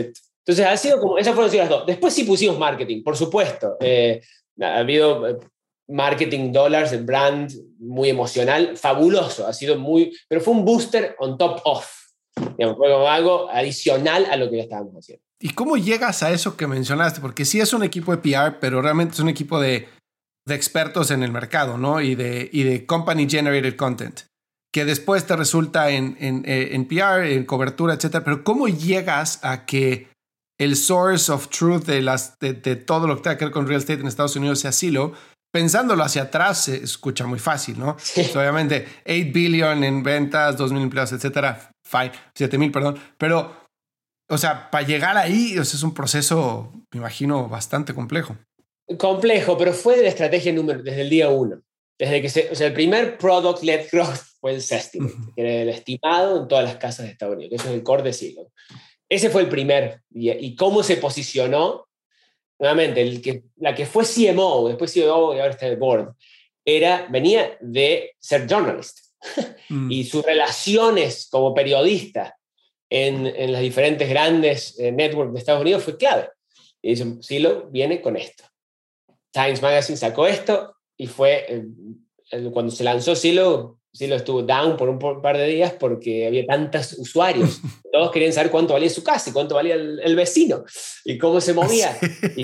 Entonces, esas fueron las dos. Después sí pusimos marketing, por supuesto. Ha habido marketing dollars, el brand muy emocional, fabuloso. Pero fue un booster on top of. Digamos, fue como algo adicional a lo que ya estábamos haciendo. ¿Y cómo llegas a eso que mencionaste? Porque sí es un equipo de PR, pero realmente es un equipo de expertos en el mercado, ¿no? Y de company generated content, que después te resulta en PR, en cobertura, etcétera. Pero ¿cómo llegas a que el source of truth de todo lo que tenga que ver con real estate en Estados Unidos sea Zillow? Pensándolo hacia atrás se escucha muy fácil, ¿no? Sí. So, obviamente 8 billion en ventas, 2,000 empleados, etcétera. 7,000, perdón. Pero, o sea, para llegar ahí, o sea, es un proceso, me imagino, bastante complejo. Complejo, pero fue de la estrategia desde el día uno. El primer product-led growth fue el Zestimate, que era el estimado en todas las casas de Estados Unidos, que eso es el core de Zillow. Ese fue el primer. Y cómo se posicionó, nuevamente, la que fue CMO, después CMO y ahora está en el board, venía de ser journalist. Y sus relaciones como periodista en las diferentes grandes networks de Estados Unidos fue clave. Y dicen, Zillow viene con esto. Times Magazine sacó esto y fue cuando se lanzó Zillow estuvo down por un par de días porque había tantos usuarios. Todos querían saber cuánto valía su casa y cuánto valía el vecino y cómo se movía.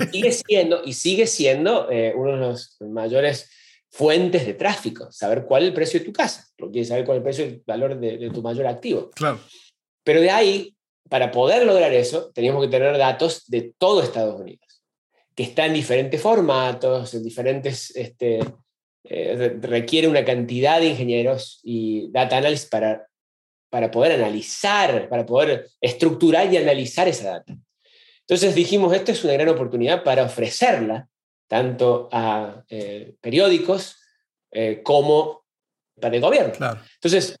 Y sigue siendo uno de los mayores fuentes de tráfico, saber cuál es el precio de tu casa, porque quieres saber cuál es el precio y el valor de tu mayor activo. Claro. Pero de ahí, para poder lograr eso, teníamos que tener datos de todo Estados Unidos, que está en diferentes formatos, en diferentes... requiere una cantidad de ingenieros y data analysts para poder analizar, para poder estructurar y analizar esa data. Entonces dijimos, esto es una gran oportunidad para ofrecerla tanto a periódicos como para el gobierno. Claro. Entonces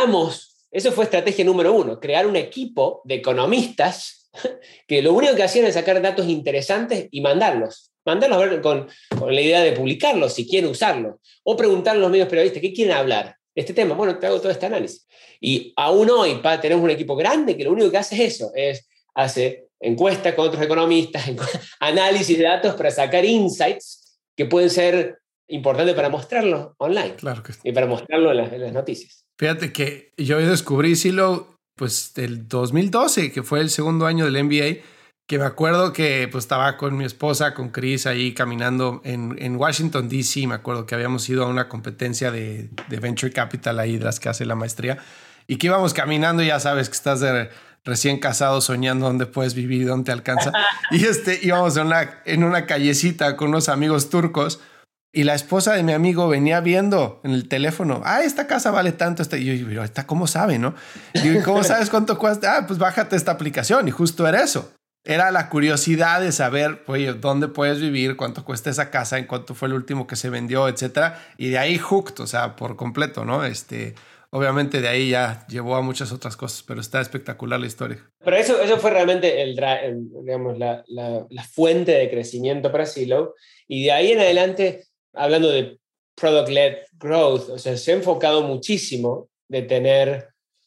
eso fue estrategia número 1, crear un equipo de economistas que lo único que hacían era sacar datos interesantes y mandarlos a ver con la idea de publicarlos si quieren usarlos, o preguntarle a los medios periodistas qué quieren hablar de este tema. Bueno, te hago todo este análisis. Y aún hoy tenemos un equipo grande que lo único que hace es eso, hace encuestas con otros economistas, análisis de datos para sacar insights que pueden ser importantes para mostrarlos online. Claro que sí. Y para mostrarlo en las noticias. Fíjate que yo descubrí Zillow pues el 2012, que fue el segundo año del MBA, que me acuerdo que pues estaba con mi esposa, con Chris, ahí caminando en Washington, D.C. Me acuerdo que habíamos ido a una competencia de Venture Capital ahí, de las que hace la maestría, y que íbamos caminando, y ya sabes que estás recién casado soñando dónde puedes vivir, dónde te alcanza. Y íbamos en una callecita con unos amigos turcos, y la esposa de mi amigo venía viendo en el teléfono, esta casa vale tanto. Y yo digo, ¿cómo sabe, no? Y ¿cómo sabes cuánto cuesta? Pues bájate esta aplicación. Y justo era eso. Era la curiosidad de saber, oye, dónde puedes vivir, cuánto cuesta esa casa, en cuánto fue el último que se vendió, etcétera. Y de ahí hooked, o sea, por completo, ¿no? Obviamente de ahí ya llevó a muchas otras cosas, pero está espectacular la historia. Pero eso fue realmente digamos, la fuente de crecimiento para Zillow. Y de ahí en adelante, hablando de product-led growth, o sea, se ha enfocado muchísimo de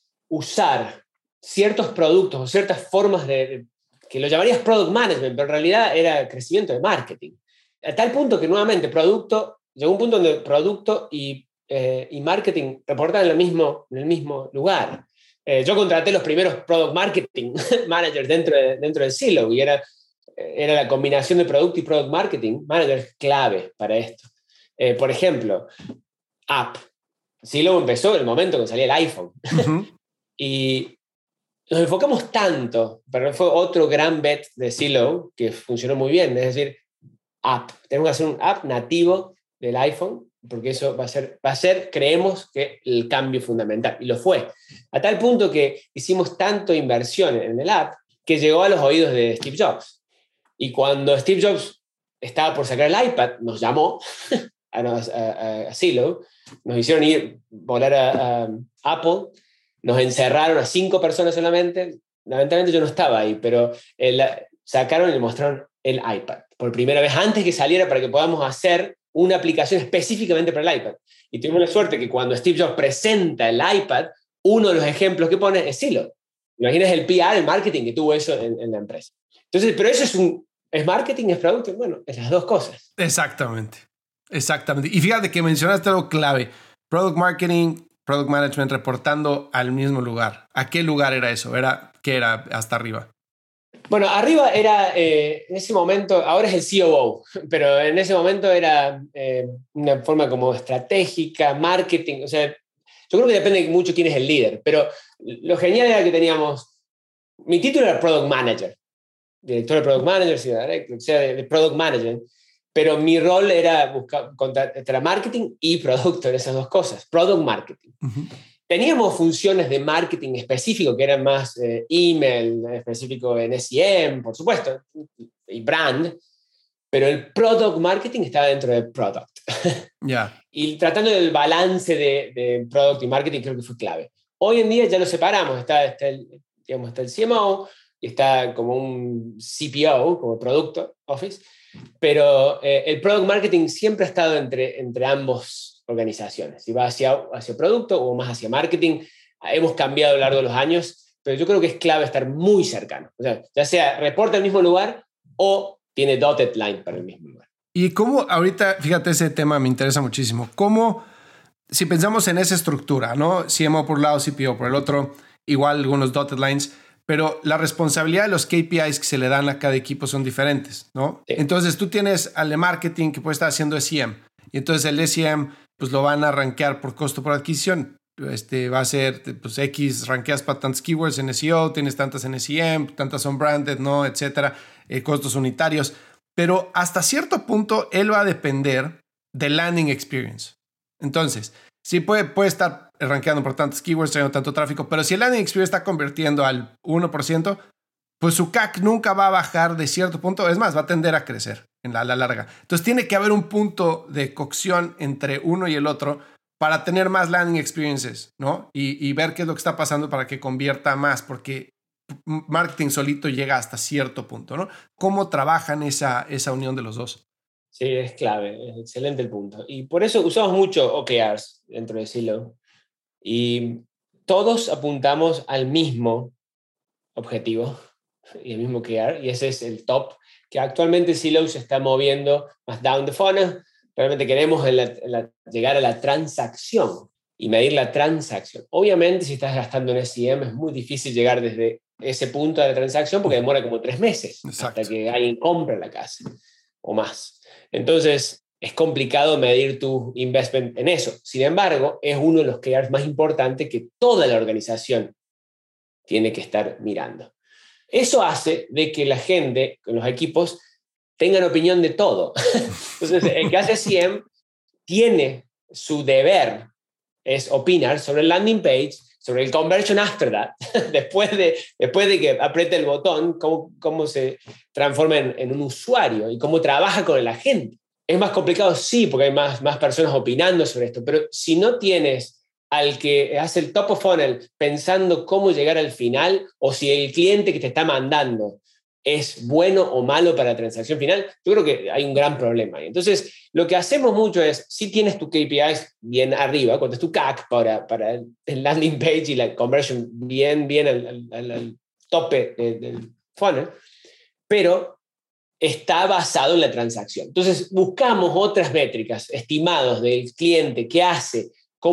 usar ciertos productos o ciertas formas que lo llamarías product management, pero en realidad era crecimiento de marketing. A tal punto que nuevamente llegó un punto donde producto y marketing reportan en el mismo lugar. Yo contraté los primeros product marketing managers dentro de Zillow y era la combinación de producto y product marketing managers clave para esto. Por ejemplo, app. Zillow empezó en el momento que salía el iPhone. Uh-huh. Y nos enfocamos tanto, pero fue otro gran bet de Zillow que funcionó muy bien, es decir, app. Tenemos que hacer un app nativo del iPhone, porque eso va a ser, creemos que el cambio fundamental, y lo fue. A tal punto que hicimos tanto inversión en el app que llegó a los oídos de Steve Jobs. Y cuando Steve Jobs estaba por sacar el iPad, nos llamó a Zillow, nos hicieron volar a Apple. Nos encerraron a 5 personas solamente. Lamentablemente yo no estaba ahí, pero sacaron y le mostraron el iPad por primera vez antes que saliera para que podamos hacer una aplicación específicamente para el iPad. Y tuvimos la suerte que cuando Steve Jobs presenta el iPad, uno de los ejemplos que pone es Zillow. Imaginas el PR, el marketing que tuvo eso en la empresa. Entonces, pero eso ¿es marketing, es producto? Bueno, es las dos cosas. Exactamente. Y fíjate que mencionaste algo clave. Product marketing, product management reportando al mismo lugar. ¿A qué lugar era eso? ¿Qué era hasta arriba? Bueno, arriba era, en ese momento, ahora es el COO, pero en ese momento era una forma como estratégica, marketing, o sea, yo creo que depende mucho quién es el líder, pero lo genial era que teníamos, mi título era Product Manager, director de Product Manager, sea de Product Management, pero mi rol era buscar entre marketing y producto, en esas dos cosas, Product Marketing. Uh-huh. Teníamos funciones de marketing específico que eran más email, específico en SEM, por supuesto, y brand, pero el product marketing estaba dentro del product. Yeah. Y tratando del balance de product y marketing creo que fue clave. Hoy en día ya lo separamos, está el CMO y está como un CPO, como Product Office, pero el product marketing siempre ha estado entre ambos organizaciones. Si va hacia producto o más hacia marketing, hemos cambiado a lo largo de los años, pero yo creo que es clave estar muy cercano. O sea, ya sea reporta al mismo lugar o tiene dotted line para el mismo lugar. Y cómo ahorita, fíjate, ese tema me interesa muchísimo. ¿Cómo, si pensamos en esa estructura, ¿no? CMO por un lado, CPO por el otro, igual algunos dotted lines, pero la responsabilidad de los KPIs que se le dan a cada equipo son diferentes, ¿no? Sí. Entonces tú tienes al de marketing que puede estar haciendo SEM, y entonces el SEM pues lo van a rankear por costo por adquisición. Va a ser pues X, rankeas para tantos keywords en SEO, tienes tantas en SEM, tantas son branded, ¿no? Etcétera, costos unitarios. Pero hasta cierto punto él va a depender del landing experience. Entonces, sí puede estar rankeando por tantos keywords, trayendo tanto tráfico, pero si el landing experience está convirtiendo al 1%, pues su CAC nunca va a bajar de cierto punto. Es más, va a tender a crecer en la larga. Entonces tiene que haber un punto de cocción entre uno y el otro para tener más landing experiences, ¿no? Y ver qué es lo que está pasando para que convierta más, porque marketing solito llega hasta cierto punto, ¿no? ¿Cómo trabajan esa unión de los dos? Sí, es clave, es excelente el punto. Y por eso usamos mucho OKRs dentro de Silo. Y todos apuntamos al mismo objetivo y el mismo OKR, y ese es el top, que actualmente Silo se está moviendo más down the funnel. Realmente queremos llegar a la transacción y medir la transacción. Obviamente, si estás gastando en SEM, es muy difícil llegar desde ese punto de la transacción porque demora como 3 meses. Exacto. Hasta que alguien compre la casa o más. Entonces, es complicado medir tu investment en eso. Sin embargo, es uno de los KPIs más importantes que toda la organización tiene que estar mirando. Eso hace de que la gente, los equipos, tengan opinión de todo. Entonces, el que hace SEM tiene su deber, es opinar sobre el landing page, sobre el conversion after that, después de que apriete el botón, cómo se transforma en un usuario y cómo trabaja con el agente. Es más complicado, sí, porque hay más personas opinando sobre esto, pero si no tienes al que hace el top of funnel pensando cómo llegar al final, o si el cliente que te está mandando es bueno o malo para la transacción final, yo creo que hay un gran problema. Entonces, lo que hacemos mucho es, si tienes tu KPIs bien arriba, cuando es tu CAC para el landing page y la conversion bien al tope del funnel, pero está basado en la transacción. Entonces, buscamos otras métricas, estimados del cliente, qué hace,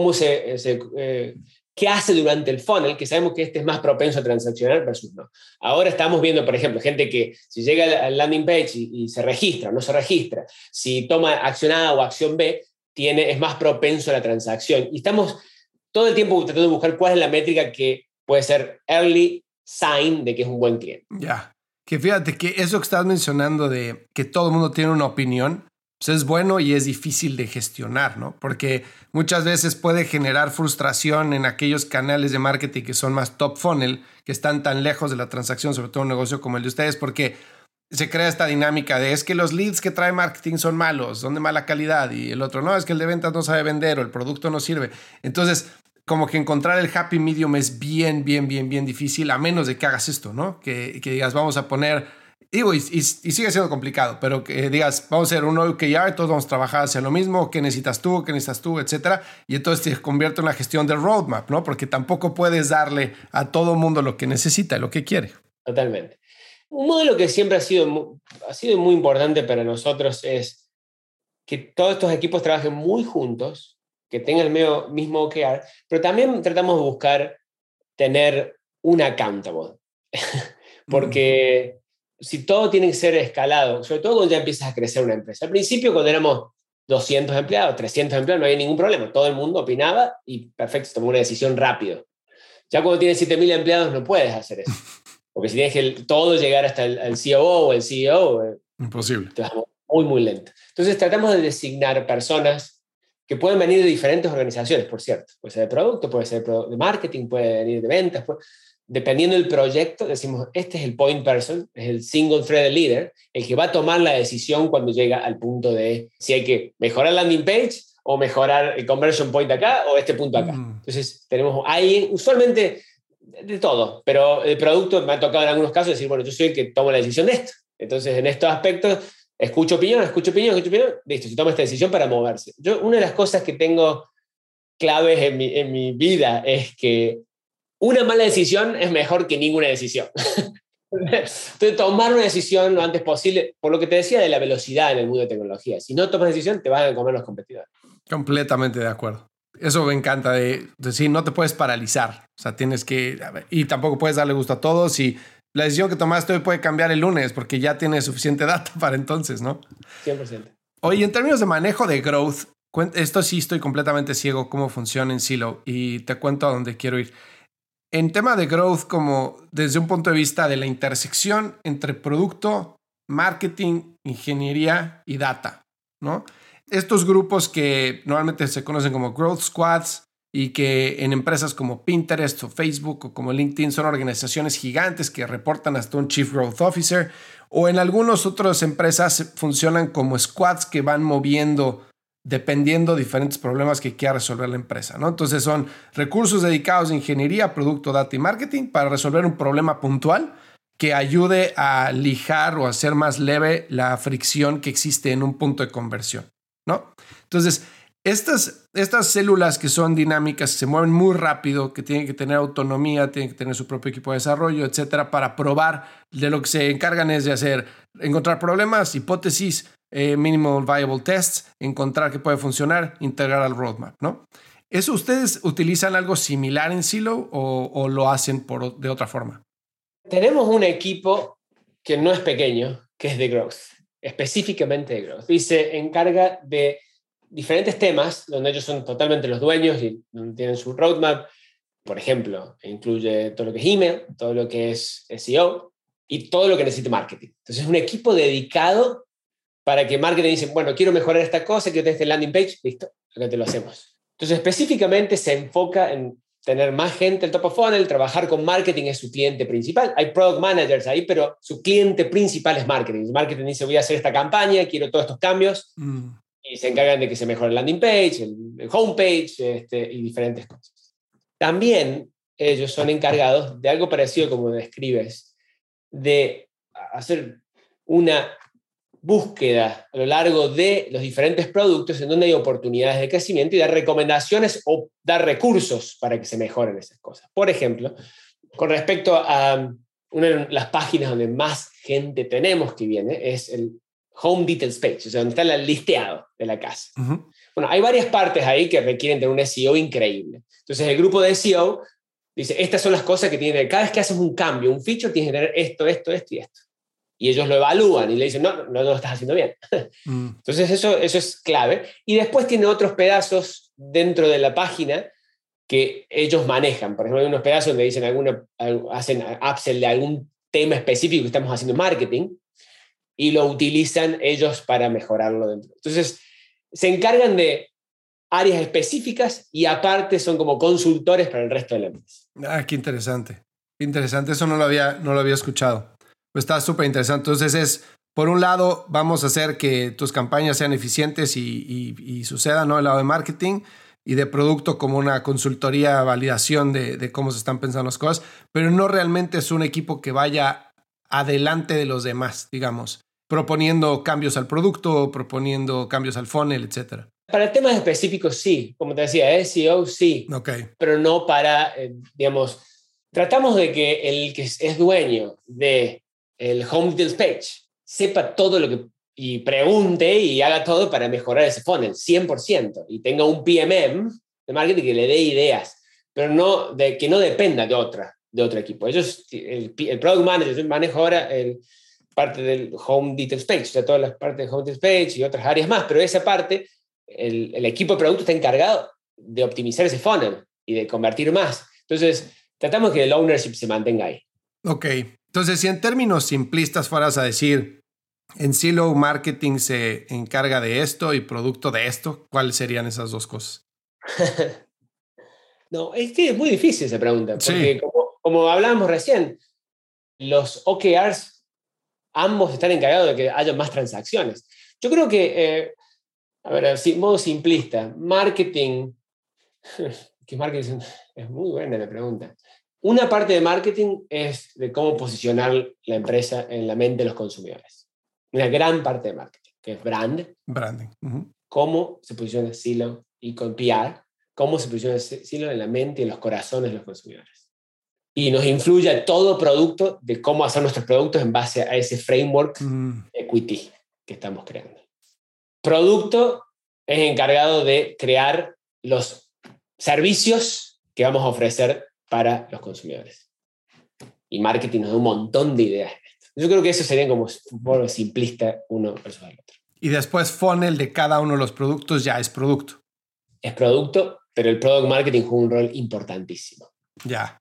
qué hace durante el funnel, que sabemos que este es más propenso a transaccionar versus no. Ahora estamos viendo, por ejemplo, gente que si llega al landing page y se registra o no se registra, si toma acción A o acción B, es más propenso a la transacción. Y estamos todo el tiempo tratando de buscar cuál es la métrica que puede ser early sign de que es un buen cliente. Ya, que fíjate que eso que estás mencionando de que todo el mundo tiene una opinión, pues es bueno y es difícil de gestionar, ¿no? Porque muchas veces puede generar frustración en aquellos canales de marketing que son más top funnel, que están tan lejos de la transacción, sobre todo un negocio como el de ustedes, porque se crea esta dinámica de es que los leads que trae marketing son malos, son de mala calidad, y el otro no, es que el de ventas no sabe vender o el producto no sirve. Entonces, como que encontrar el happy medium es bien difícil, a menos de que hagas esto, ¿no? Que digas, vamos a poner Y sigue siendo complicado, pero que digas, vamos a hacer un OKR, todos vamos a trabajar hacia lo mismo, qué necesitas tú, etcétera. Y entonces se convierte en la gestión del roadmap, ¿no? Porque tampoco puedes darle a todo mundo lo que necesita, lo que quiere. Totalmente. Un modelo que siempre ha sido muy importante para nosotros es que todos estos equipos trabajen muy juntos, que tengan el mismo OKR, pero también tratamos de buscar tener un accountable. Porque si todo tiene que ser escalado, sobre todo cuando ya empiezas a crecer una empresa. Al principio, cuando éramos 200 empleados, 300 empleados, no había ningún problema. Todo el mundo opinaba y perfecto, se tomó una decisión rápido. Ya cuando tienes 7.000 empleados no puedes hacer eso. Porque si tienes que todo llegar hasta el COO o el CEO, imposible. Te vas muy, muy lento. Entonces tratamos de designar personas que pueden venir de diferentes organizaciones, por cierto. Puede ser de producto, puede ser de marketing, puede venir de ventas. Dependiendo del proyecto, decimos, este es el point person, es el single threaded leader, el que va a tomar la decisión cuando llega al punto de si hay que mejorar landing page o mejorar el conversion point acá o este punto acá. Entonces tenemos ahí usualmente de todo, pero el producto me ha tocado en algunos casos decir, bueno, yo soy el que tomo la decisión de esto. Entonces en estos aspectos escucho opinión, listo, se toma esta decisión para moverse. Una de las cosas que tengo claves en mi vida es que una mala decisión es mejor que ninguna decisión. Entonces, tomar una decisión lo antes posible, por lo que te decía de la velocidad en el mundo de tecnología. Si no tomas decisión, te van a comer los competidores. Completamente de acuerdo. Eso me encanta de decir, no te puedes paralizar. O sea, tienes que... Y tampoco puedes darle gusto a todos. Y la decisión que tomaste hoy puede cambiar el lunes porque ya tienes suficiente data para entonces, ¿no? 100%. Oye, en términos de manejo de growth, esto sí estoy completamente ciego cómo funciona en Silo y te cuento a dónde quiero ir. En tema de growth, como desde un punto de vista de la intersección entre producto, marketing, ingeniería y data, ¿no? Estos grupos que normalmente se conocen como growth squads y que en empresas como Pinterest o Facebook o como LinkedIn son organizaciones gigantes que reportan hasta un Chief Growth Officer, o en algunas otras empresas funcionan como squads que van moviendo dependiendo de diferentes problemas que quiera resolver la empresa, ¿no? Entonces son recursos dedicados a ingeniería, producto, data y marketing para resolver un problema puntual que ayude a lijar o hacer más leve la fricción que existe en un punto de conversión, ¿no? Entonces, estas células que son dinámicas, se mueven muy rápido, que tienen que tener autonomía, tienen que tener su propio equipo de desarrollo, etcétera, para probar. De lo que se encargan es de encontrar problemas, hipótesis, minimal viable tests, encontrar que puede funcionar, integrar al roadmap, ¿no? ¿Eso ustedes utilizan algo similar en Silo o lo hacen de otra forma? Tenemos un equipo que no es pequeño, que es de growth, específicamente de growth, y se encarga de diferentes temas donde ellos son totalmente los dueños y tienen su roadmap. Por ejemplo, incluye todo lo que es email, todo lo que es SEO y todo lo que necesite marketing. Entonces es un equipo dedicado para que marketing dice, bueno, quiero mejorar esta cosa, quiero tener este landing page, listo, acá te lo hacemos. Entonces específicamente se enfoca en tener más gente, el top of funnel, trabajar con marketing es su cliente principal. Hay product managers ahí, pero su cliente principal es marketing. El marketing dice, voy a hacer esta campaña, quiero todos estos cambios. Y se encargan de que se mejore el landing page, el homepage y diferentes cosas. También ellos son encargados de algo parecido como describes, de hacer una búsqueda a lo largo de los diferentes productos en donde hay oportunidades de crecimiento y dar recomendaciones o dar recursos para que se mejoren esas cosas. Por ejemplo, con respecto a una de las páginas donde más gente tenemos que viene, es el Home Details Page, o sea, donde está el listeado de la casa. Uh-huh. Bueno, hay varias partes ahí que requieren tener un SEO increíble. Entonces, el grupo de SEO dice, estas son las cosas que tienen que tener. Cada vez que haces un cambio, un feature, tienes que tener esto y esto. Y ellos lo evalúan y le dicen, no lo estás haciendo bien. Entonces, eso es clave. Y después tiene otros pedazos dentro de la página que ellos manejan. Por ejemplo, hay unos pedazos donde dicen hacen upsell de algún tema específico que estamos haciendo en marketing y lo utilizan ellos para mejorarlo dentro. Entonces, se encargan de áreas específicas y aparte son como consultores para el resto de la empresa. Qué interesante. Qué interesante. Eso no lo había escuchado. Pues está súper interesante. Entonces por un lado, vamos a hacer que tus campañas sean eficientes y sucedan, ¿no? El lado de marketing y de producto como una consultoría, validación de cómo se están pensando las cosas, pero no realmente es un equipo que vaya adelante de los demás, digamos, proponiendo cambios al producto, proponiendo cambios al funnel, etcétera? Para temas específicos, sí. Como te decía, SEO, sí. Ok. Pero no para, digamos, tratamos de que el que es dueño del Home Details Page sepa todo lo que, y pregunte y haga todo para mejorar ese funnel, 100%. Y tenga un PMM de marketing que le dé ideas, pero que no dependa de otro equipo. El Product Manager, yo manejo ahora parte del Home Details Page, o sea, todas las partes de Home Details Page y otras áreas más, pero esa parte, el equipo de producto está encargado de optimizar ese funnel y de convertir más. Entonces, tratamos que el ownership se mantenga ahí. Ok. Entonces, si en términos simplistas fueras a decir, en Silo Marketing se encarga de esto y producto de esto, ¿cuáles serían esas dos cosas? No, es que es muy difícil esa pregunta, porque Sí. como hablábamos recién, los OKRs ambos están encargados de que haya más transacciones. Yo creo que, a ver, modo simplista, marketing, que marketing es muy buena la pregunta. Una parte de marketing es de cómo posicionar la empresa en la mente de los consumidores. Una gran parte de marketing, que es Branding. Cómo se posiciona Silo y con PR, cómo se posiciona Silo en la mente y en los corazones de los consumidores. Y nos influye a todo producto de cómo hacer nuestros productos en base a ese framework equity que estamos creando. Producto es encargado de crear los servicios que vamos a ofrecer para los consumidores. Y marketing nos da un montón de ideas. Yo creo que eso sería como un poco simplista uno versus el otro. Y después funnel de cada uno de los productos ya es producto. Es producto, pero el product marketing juega un rol importantísimo. Ya.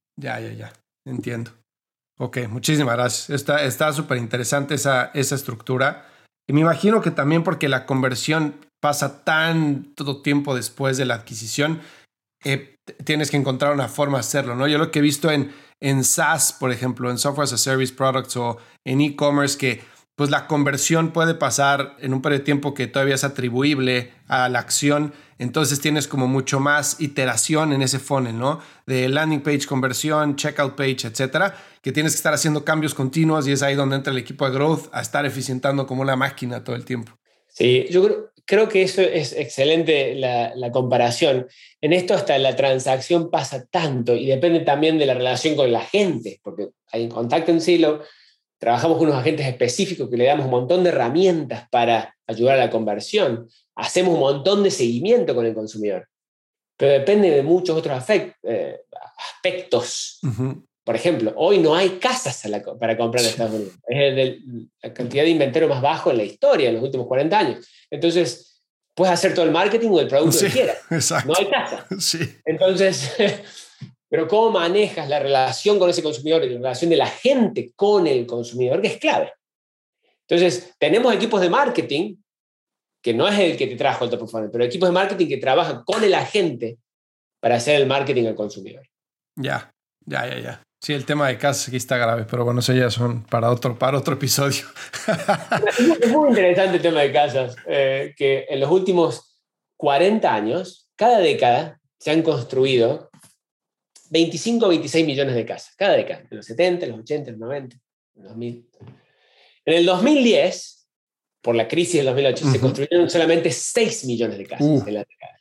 Entiendo. Ok, muchísimas gracias. Está súper interesante esa estructura. Y me imagino que también porque la conversión pasa tanto tiempo después de la adquisición, tienes que encontrar una forma de hacerlo, ¿no? Yo lo que he visto en SaaS, por ejemplo, en Software as a Service Products o en e-commerce, que pues la conversión puede pasar en un periodo de tiempo que todavía es atribuible a la acción. Entonces tienes como mucho más iteración en ese funnel, ¿no? De landing page, conversión, checkout page, etcétera, que tienes que estar haciendo cambios continuos y es ahí donde entra el equipo de growth a estar eficientando como una máquina todo el tiempo. Sí, yo creo que eso es excelente la comparación. En esto hasta la transacción pasa tanto y depende también de la relación con la gente, porque hay en Contacto en Silo, trabajamos con unos agentes específicos que le damos un montón de herramientas para ayudar a la conversión. Hacemos un montón de seguimiento con el consumidor, pero depende de muchos otros aspectos. Uh-huh. Por ejemplo, hoy no hay casas para comprar en Estados Unidos. Es la cantidad de inventario más bajo en la historia en los últimos 40 años. Entonces, puedes hacer todo el marketing o el producto que quieras. Exacto. No hay casa. Sí. Entonces, pero cómo manejas la relación con ese consumidor y la relación de la gente con el consumidor, que es clave. Entonces, tenemos equipos de marketing, que no es el que te trajo el top of funnel, pero equipos de marketing que trabajan con el agente para hacer el marketing al consumidor. Ya. Sí, el tema de casas aquí está grave, pero bueno, eso ya son para otro episodio. Es muy interesante el tema de casas, que en los últimos 40 años, cada década, se han construido 25 o 26 millones de casas, cada década, en los 70, en los 80, en los 90, en los 2000. En el 2010, por la crisis del 2008, se construyeron solamente 6 millones de casas en la década.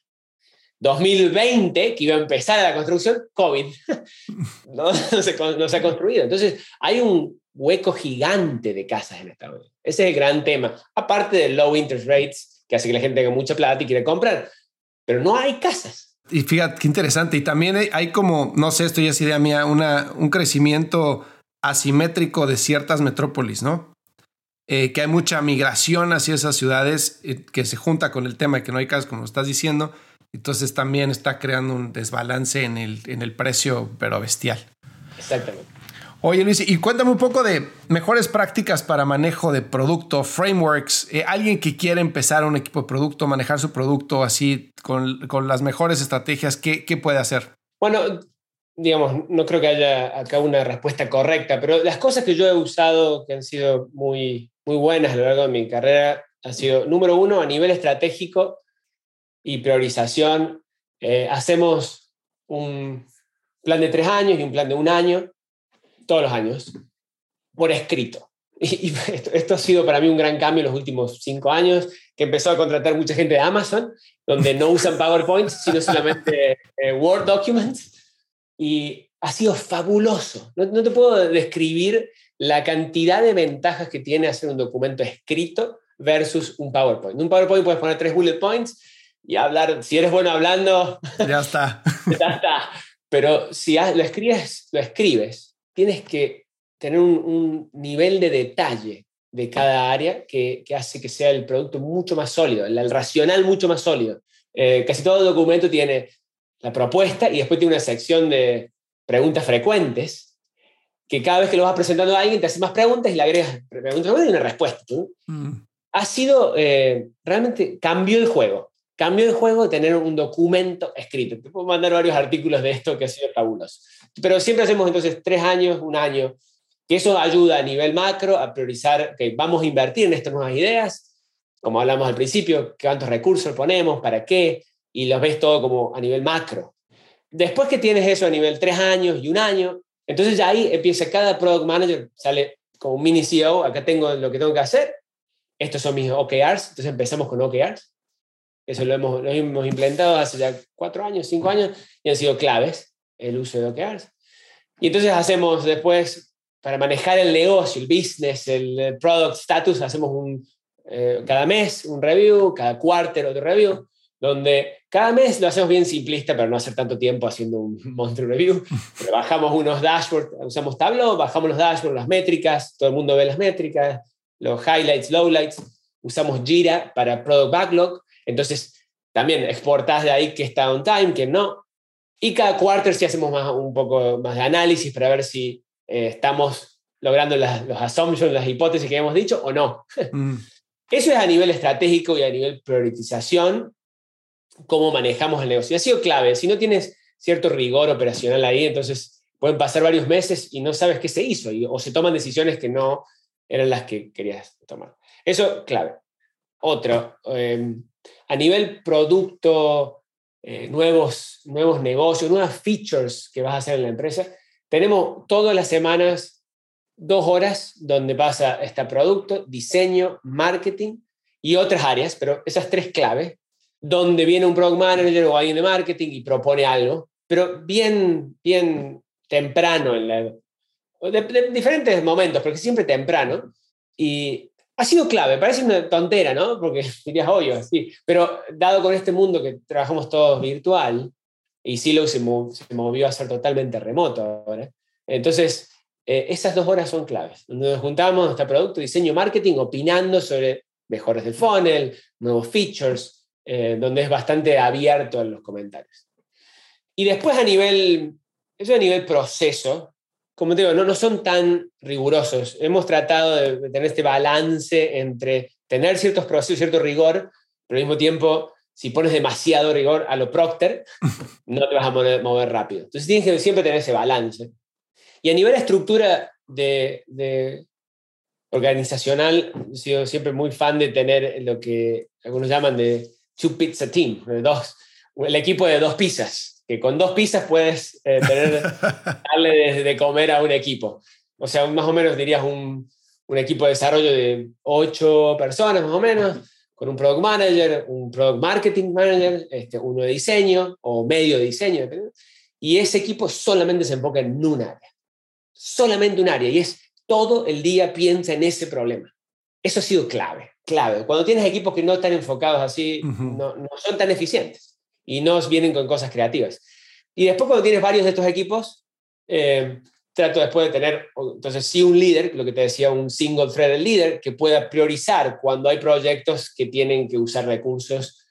2020, que iba a empezar la construcción, COVID, no se ha construido. Entonces, hay un hueco gigante de casas en Estados Unidos. Ese es el gran tema. Aparte de low interest rates, que hace que la gente tenga mucha plata y quiere comprar. Pero no hay casas. Y fíjate, qué interesante. Y también hay como, no sé, esto ya es idea mía, un crecimiento asimétrico de ciertas metrópolis, ¿no? Que hay mucha migración hacia esas ciudades que se junta con el tema de que no hay casas, como lo estás diciendo. Entonces también está creando un desbalance en el precio, pero bestial. Exactamente. Oye, Luis, y cuéntame un poco de mejores prácticas para manejo de producto, frameworks. Alguien que quiere empezar un equipo de producto, manejar su producto así con las mejores estrategias, ¿qué puede hacer? Bueno, digamos, no creo que haya acá una respuesta correcta, pero las cosas que yo he usado que han sido muy, muy buenas a lo largo de mi carrera han sido, número uno, a nivel estratégico y priorización. Hacemos un plan de 3 años y un plan de 1 año, todos los años. por escrito. Y esto ha sido para mí un gran cambio en los últimos 5 años, que empezó a contratar mucha gente de Amazon, donde no usan PowerPoint, sino solamente Word documents. Y ha sido fabuloso. No te puedo describir la cantidad de ventajas que tiene hacer un documento escrito versus un PowerPoint. En un PowerPoint puedes poner 3 bullet points y hablar. Si eres bueno hablando, ya está. Ya está. Pero si lo escribes, tienes que tener un nivel de detalle de cada área que hace que sea el producto mucho más sólido, el racional mucho más sólido. Casi todo documento tiene la propuesta y después tiene una sección de preguntas frecuentes, que cada vez que lo vas presentando a alguien te hace más preguntas y le agregas preguntas y una respuesta. Ha sido, realmente cambió el juego. Cambió el juego de tener un documento escrito. Te puedo mandar varios artículos de esto que ha sido fabuloso. Pero siempre hacemos entonces 3 años, 1 año, que eso ayuda a nivel macro a priorizar que vamos a invertir en estas nuevas ideas, como hablamos al principio, cuántos recursos ponemos, para qué, y los ves todo como a nivel macro. Después que tienes eso a nivel 3 años y 1 año, entonces ya ahí empieza cada product manager, sale como un mini CEO, acá tengo lo que tengo que hacer, estos son mis OKRs, entonces empezamos con OKRs. Eso lo hemos implementado hace ya 4 años, 5 años, y han sido claves el uso de OKRs. Y entonces hacemos después, para manejar el negocio, el business, el product status, hacemos cada mes un review, cada quarter otro review, donde cada mes lo hacemos bien simplista para no hacer tanto tiempo haciendo un monthly review. Pero bajamos unos dashboards, usamos Tableau, bajamos los dashboards, las métricas, todo el mundo ve las métricas, los highlights, lowlights, usamos Jira para product backlog. Entonces, también exportás de ahí que está on time, que no. Y cada quarter sí hacemos un poco más de análisis para ver si estamos logrando los assumptions, las hipótesis que hemos dicho o no. Eso es a nivel estratégico y a nivel priorización, cómo manejamos el negocio. Y ha sido clave. Si no tienes cierto rigor operacional ahí, entonces pueden pasar varios meses y no sabes qué se hizo, o se toman decisiones que no eran las que querías tomar. Eso, clave. Otro, a nivel producto, nuevos negocios, nuevas features que vas a hacer en la empresa, tenemos todas las semanas 2 horas donde pasa este producto, diseño, marketing y otras áreas, pero esas 3 claves, donde viene un product manager o alguien de marketing y propone algo, pero bien temprano, de diferentes momentos, porque siempre temprano, y ha sido clave. Parece una tontera, ¿no? Porque dirías, obvio, sí. Pero dado con este mundo que trabajamos todos virtual, y Silo se movió a ser totalmente remoto ahora, entonces esas 2 horas son claves. Nos juntamos, nuestro producto, diseño, marketing, opinando sobre mejoras del funnel, nuevos features, donde es bastante abierto en los comentarios. Y después a nivel proceso, como te digo, no son tan rigurosos. Hemos tratado de tener este balance entre tener ciertos procesos, cierto rigor, pero al mismo tiempo, si pones demasiado rigor a lo Procter, no te vas a mover rápido. Entonces tienes que siempre tener ese balance. Y a nivel de estructura de organizacional, he sido siempre muy fan de tener lo que algunos llaman de 2 pizza team, el equipo de 2 pizzas. Que con 2 pizzas puedes darle de comer a un equipo. O sea, más o menos dirías un equipo de desarrollo de 8 personas, más o menos, con un product manager, un product marketing manager, uno de diseño o medio de diseño. Y ese equipo solamente se enfoca en un área. Solamente un área. Y es todo el día piensa en ese problema. Eso ha sido clave. Cuando tienes equipos que no están enfocados así, no son tan eficientes. Y nos vienen con cosas creativas. Y después cuando tienes varios de estos equipos, trato después de tener, entonces sí, un líder, lo que te decía, un single threaded leader, que pueda priorizar cuando hay proyectos que tienen que usar recursos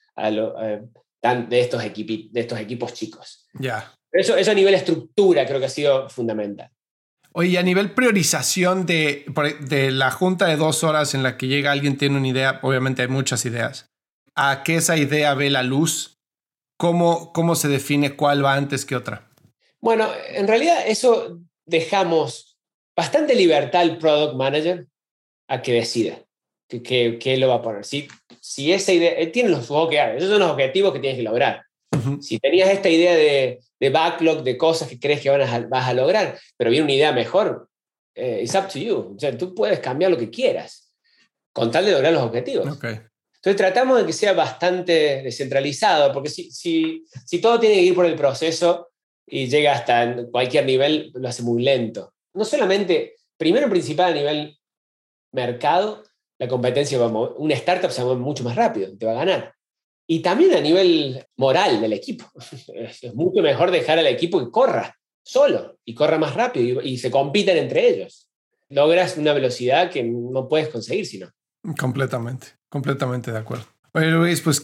de estos equipos chicos. Ya. Eso a nivel estructura creo que ha sido fundamental. Oye, a nivel priorización de la junta de 2 horas en la que llega alguien, tiene una idea, obviamente hay muchas ideas, a que esa idea ve la luz, ¿cómo se define cuál va antes que otra? Bueno, en realidad eso dejamos bastante libertad al product manager a que decida qué lo va a poner. Si esa idea, tiene los OKR, esos son los objetivos que tienes que lograr. Si tenías esta idea de backlog, de cosas que crees que vas a lograr, pero viene una idea mejor, it's up to you. O sea, tú puedes cambiar lo que quieras con tal de lograr los objetivos. Okay. Entonces tratamos de que sea bastante descentralizado, porque si todo tiene que ir por el proceso y llega hasta cualquier nivel, lo hace muy lento. No solamente, primero principal a nivel mercado, la competencia una startup se va mucho más rápido, te va a ganar. Y también a nivel moral del equipo. Es mucho mejor dejar al equipo que corra solo y corra más rápido y se compitan entre ellos. Logras una velocidad que no puedes conseguir si no. Completamente de acuerdo. Oye, Luis, pues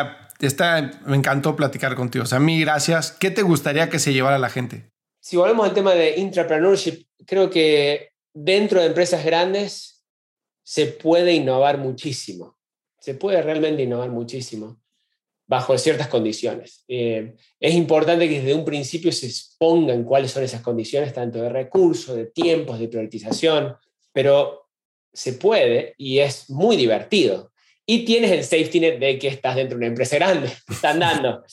me encantó platicar contigo. O sea, mil gracias. ¿Qué te gustaría que se llevara la gente? Si volvemos al tema de intrapreneurship, creo que dentro de empresas grandes se puede innovar muchísimo. Se puede realmente innovar muchísimo bajo ciertas condiciones. Es importante que desde un principio se expongan cuáles son esas condiciones, tanto de recursos, de tiempos, de priorización, pero se puede y es muy divertido. Y tienes el safety net de que estás dentro de una empresa grande, te están dando.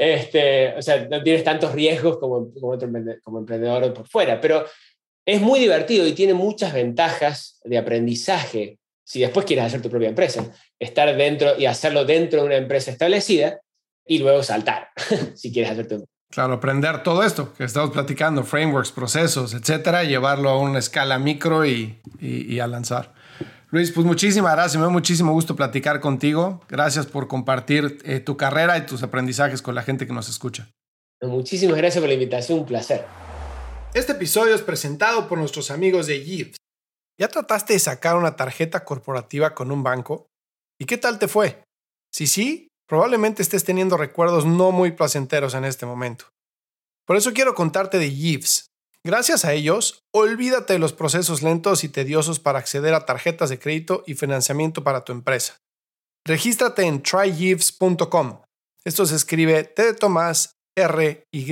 O sea, no tienes tantos riesgos como emprendedor por fuera, pero es muy divertido y tiene muchas ventajas de aprendizaje si después quieres hacer tu propia empresa. Estar dentro y hacerlo dentro de una empresa establecida y luego saltar, si quieres hacer tu empresa. Claro, aprender todo esto que estamos platicando, frameworks, procesos, etcétera, llevarlo a una escala micro y a lanzar. Luis, pues muchísimas gracias. Me da muchísimo gusto platicar contigo. Gracias por compartir tu carrera y tus aprendizajes con la gente que nos escucha. Muchísimas gracias por la invitación. Un placer. Este episodio es presentado por nuestros amigos de Yves. ¿Ya trataste de sacar una tarjeta corporativa con un banco? ¿Y qué tal te fue? Si sí, probablemente estés teniendo recuerdos no muy placenteros en este momento. Por eso quiero contarte de Yves. Gracias a ellos, olvídate de los procesos lentos y tediosos para acceder a tarjetas de crédito y financiamiento para tu empresa. Regístrate en tryyves.com. Esto se escribe T de Tomás, R, Y,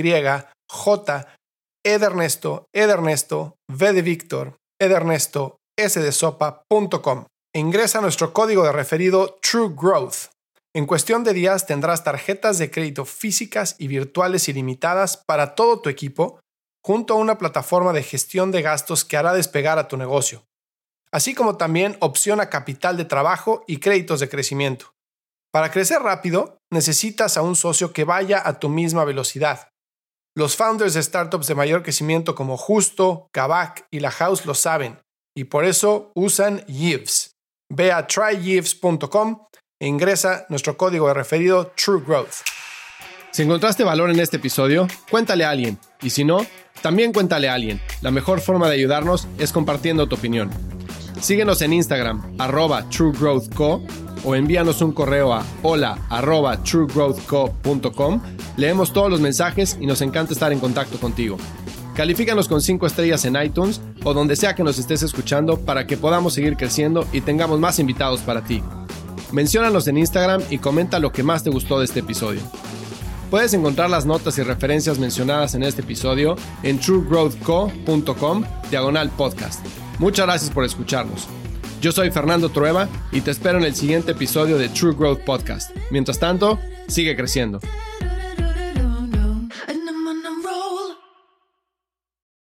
J, E de Ernesto, V de Víctor, E de Ernesto, S de Sopa.com. E ingresa nuestro código de referido True Growth. En cuestión de días tendrás tarjetas de crédito físicas y virtuales ilimitadas para todo tu equipo, junto a una plataforma de gestión de gastos que hará despegar a tu negocio, así como también opción a capital de trabajo y créditos de crecimiento. Para crecer rápido, necesitas a un socio que vaya a tu misma velocidad. Los founders de startups de mayor crecimiento como Justo, Kavak y La House lo saben, y por eso usan Yves. Ve a tryyves.com e ingresa nuestro código de referido True Growth. Si encontraste valor en este episodio, cuéntale a alguien. Y si no, también cuéntale a alguien. La mejor forma de ayudarnos es compartiendo tu opinión. Síguenos en Instagram, @TrueGrowthCo, o envíanos un correo a hola@truegrowthco.com. Leemos todos los mensajes y nos encanta estar en contacto contigo. Califícanos con 5 estrellas en iTunes o donde sea que nos estés escuchando para que podamos seguir creciendo y tengamos más invitados para ti. Menciónanos en Instagram y comenta lo que más te gustó de este episodio. Puedes encontrar las notas y referencias mencionadas en este episodio en truegrowthco.com/podcast. Muchas gracias por escucharnos. Yo soy Fernando Trueba y te espero en el siguiente episodio de True Growth Podcast. Mientras tanto, sigue creciendo.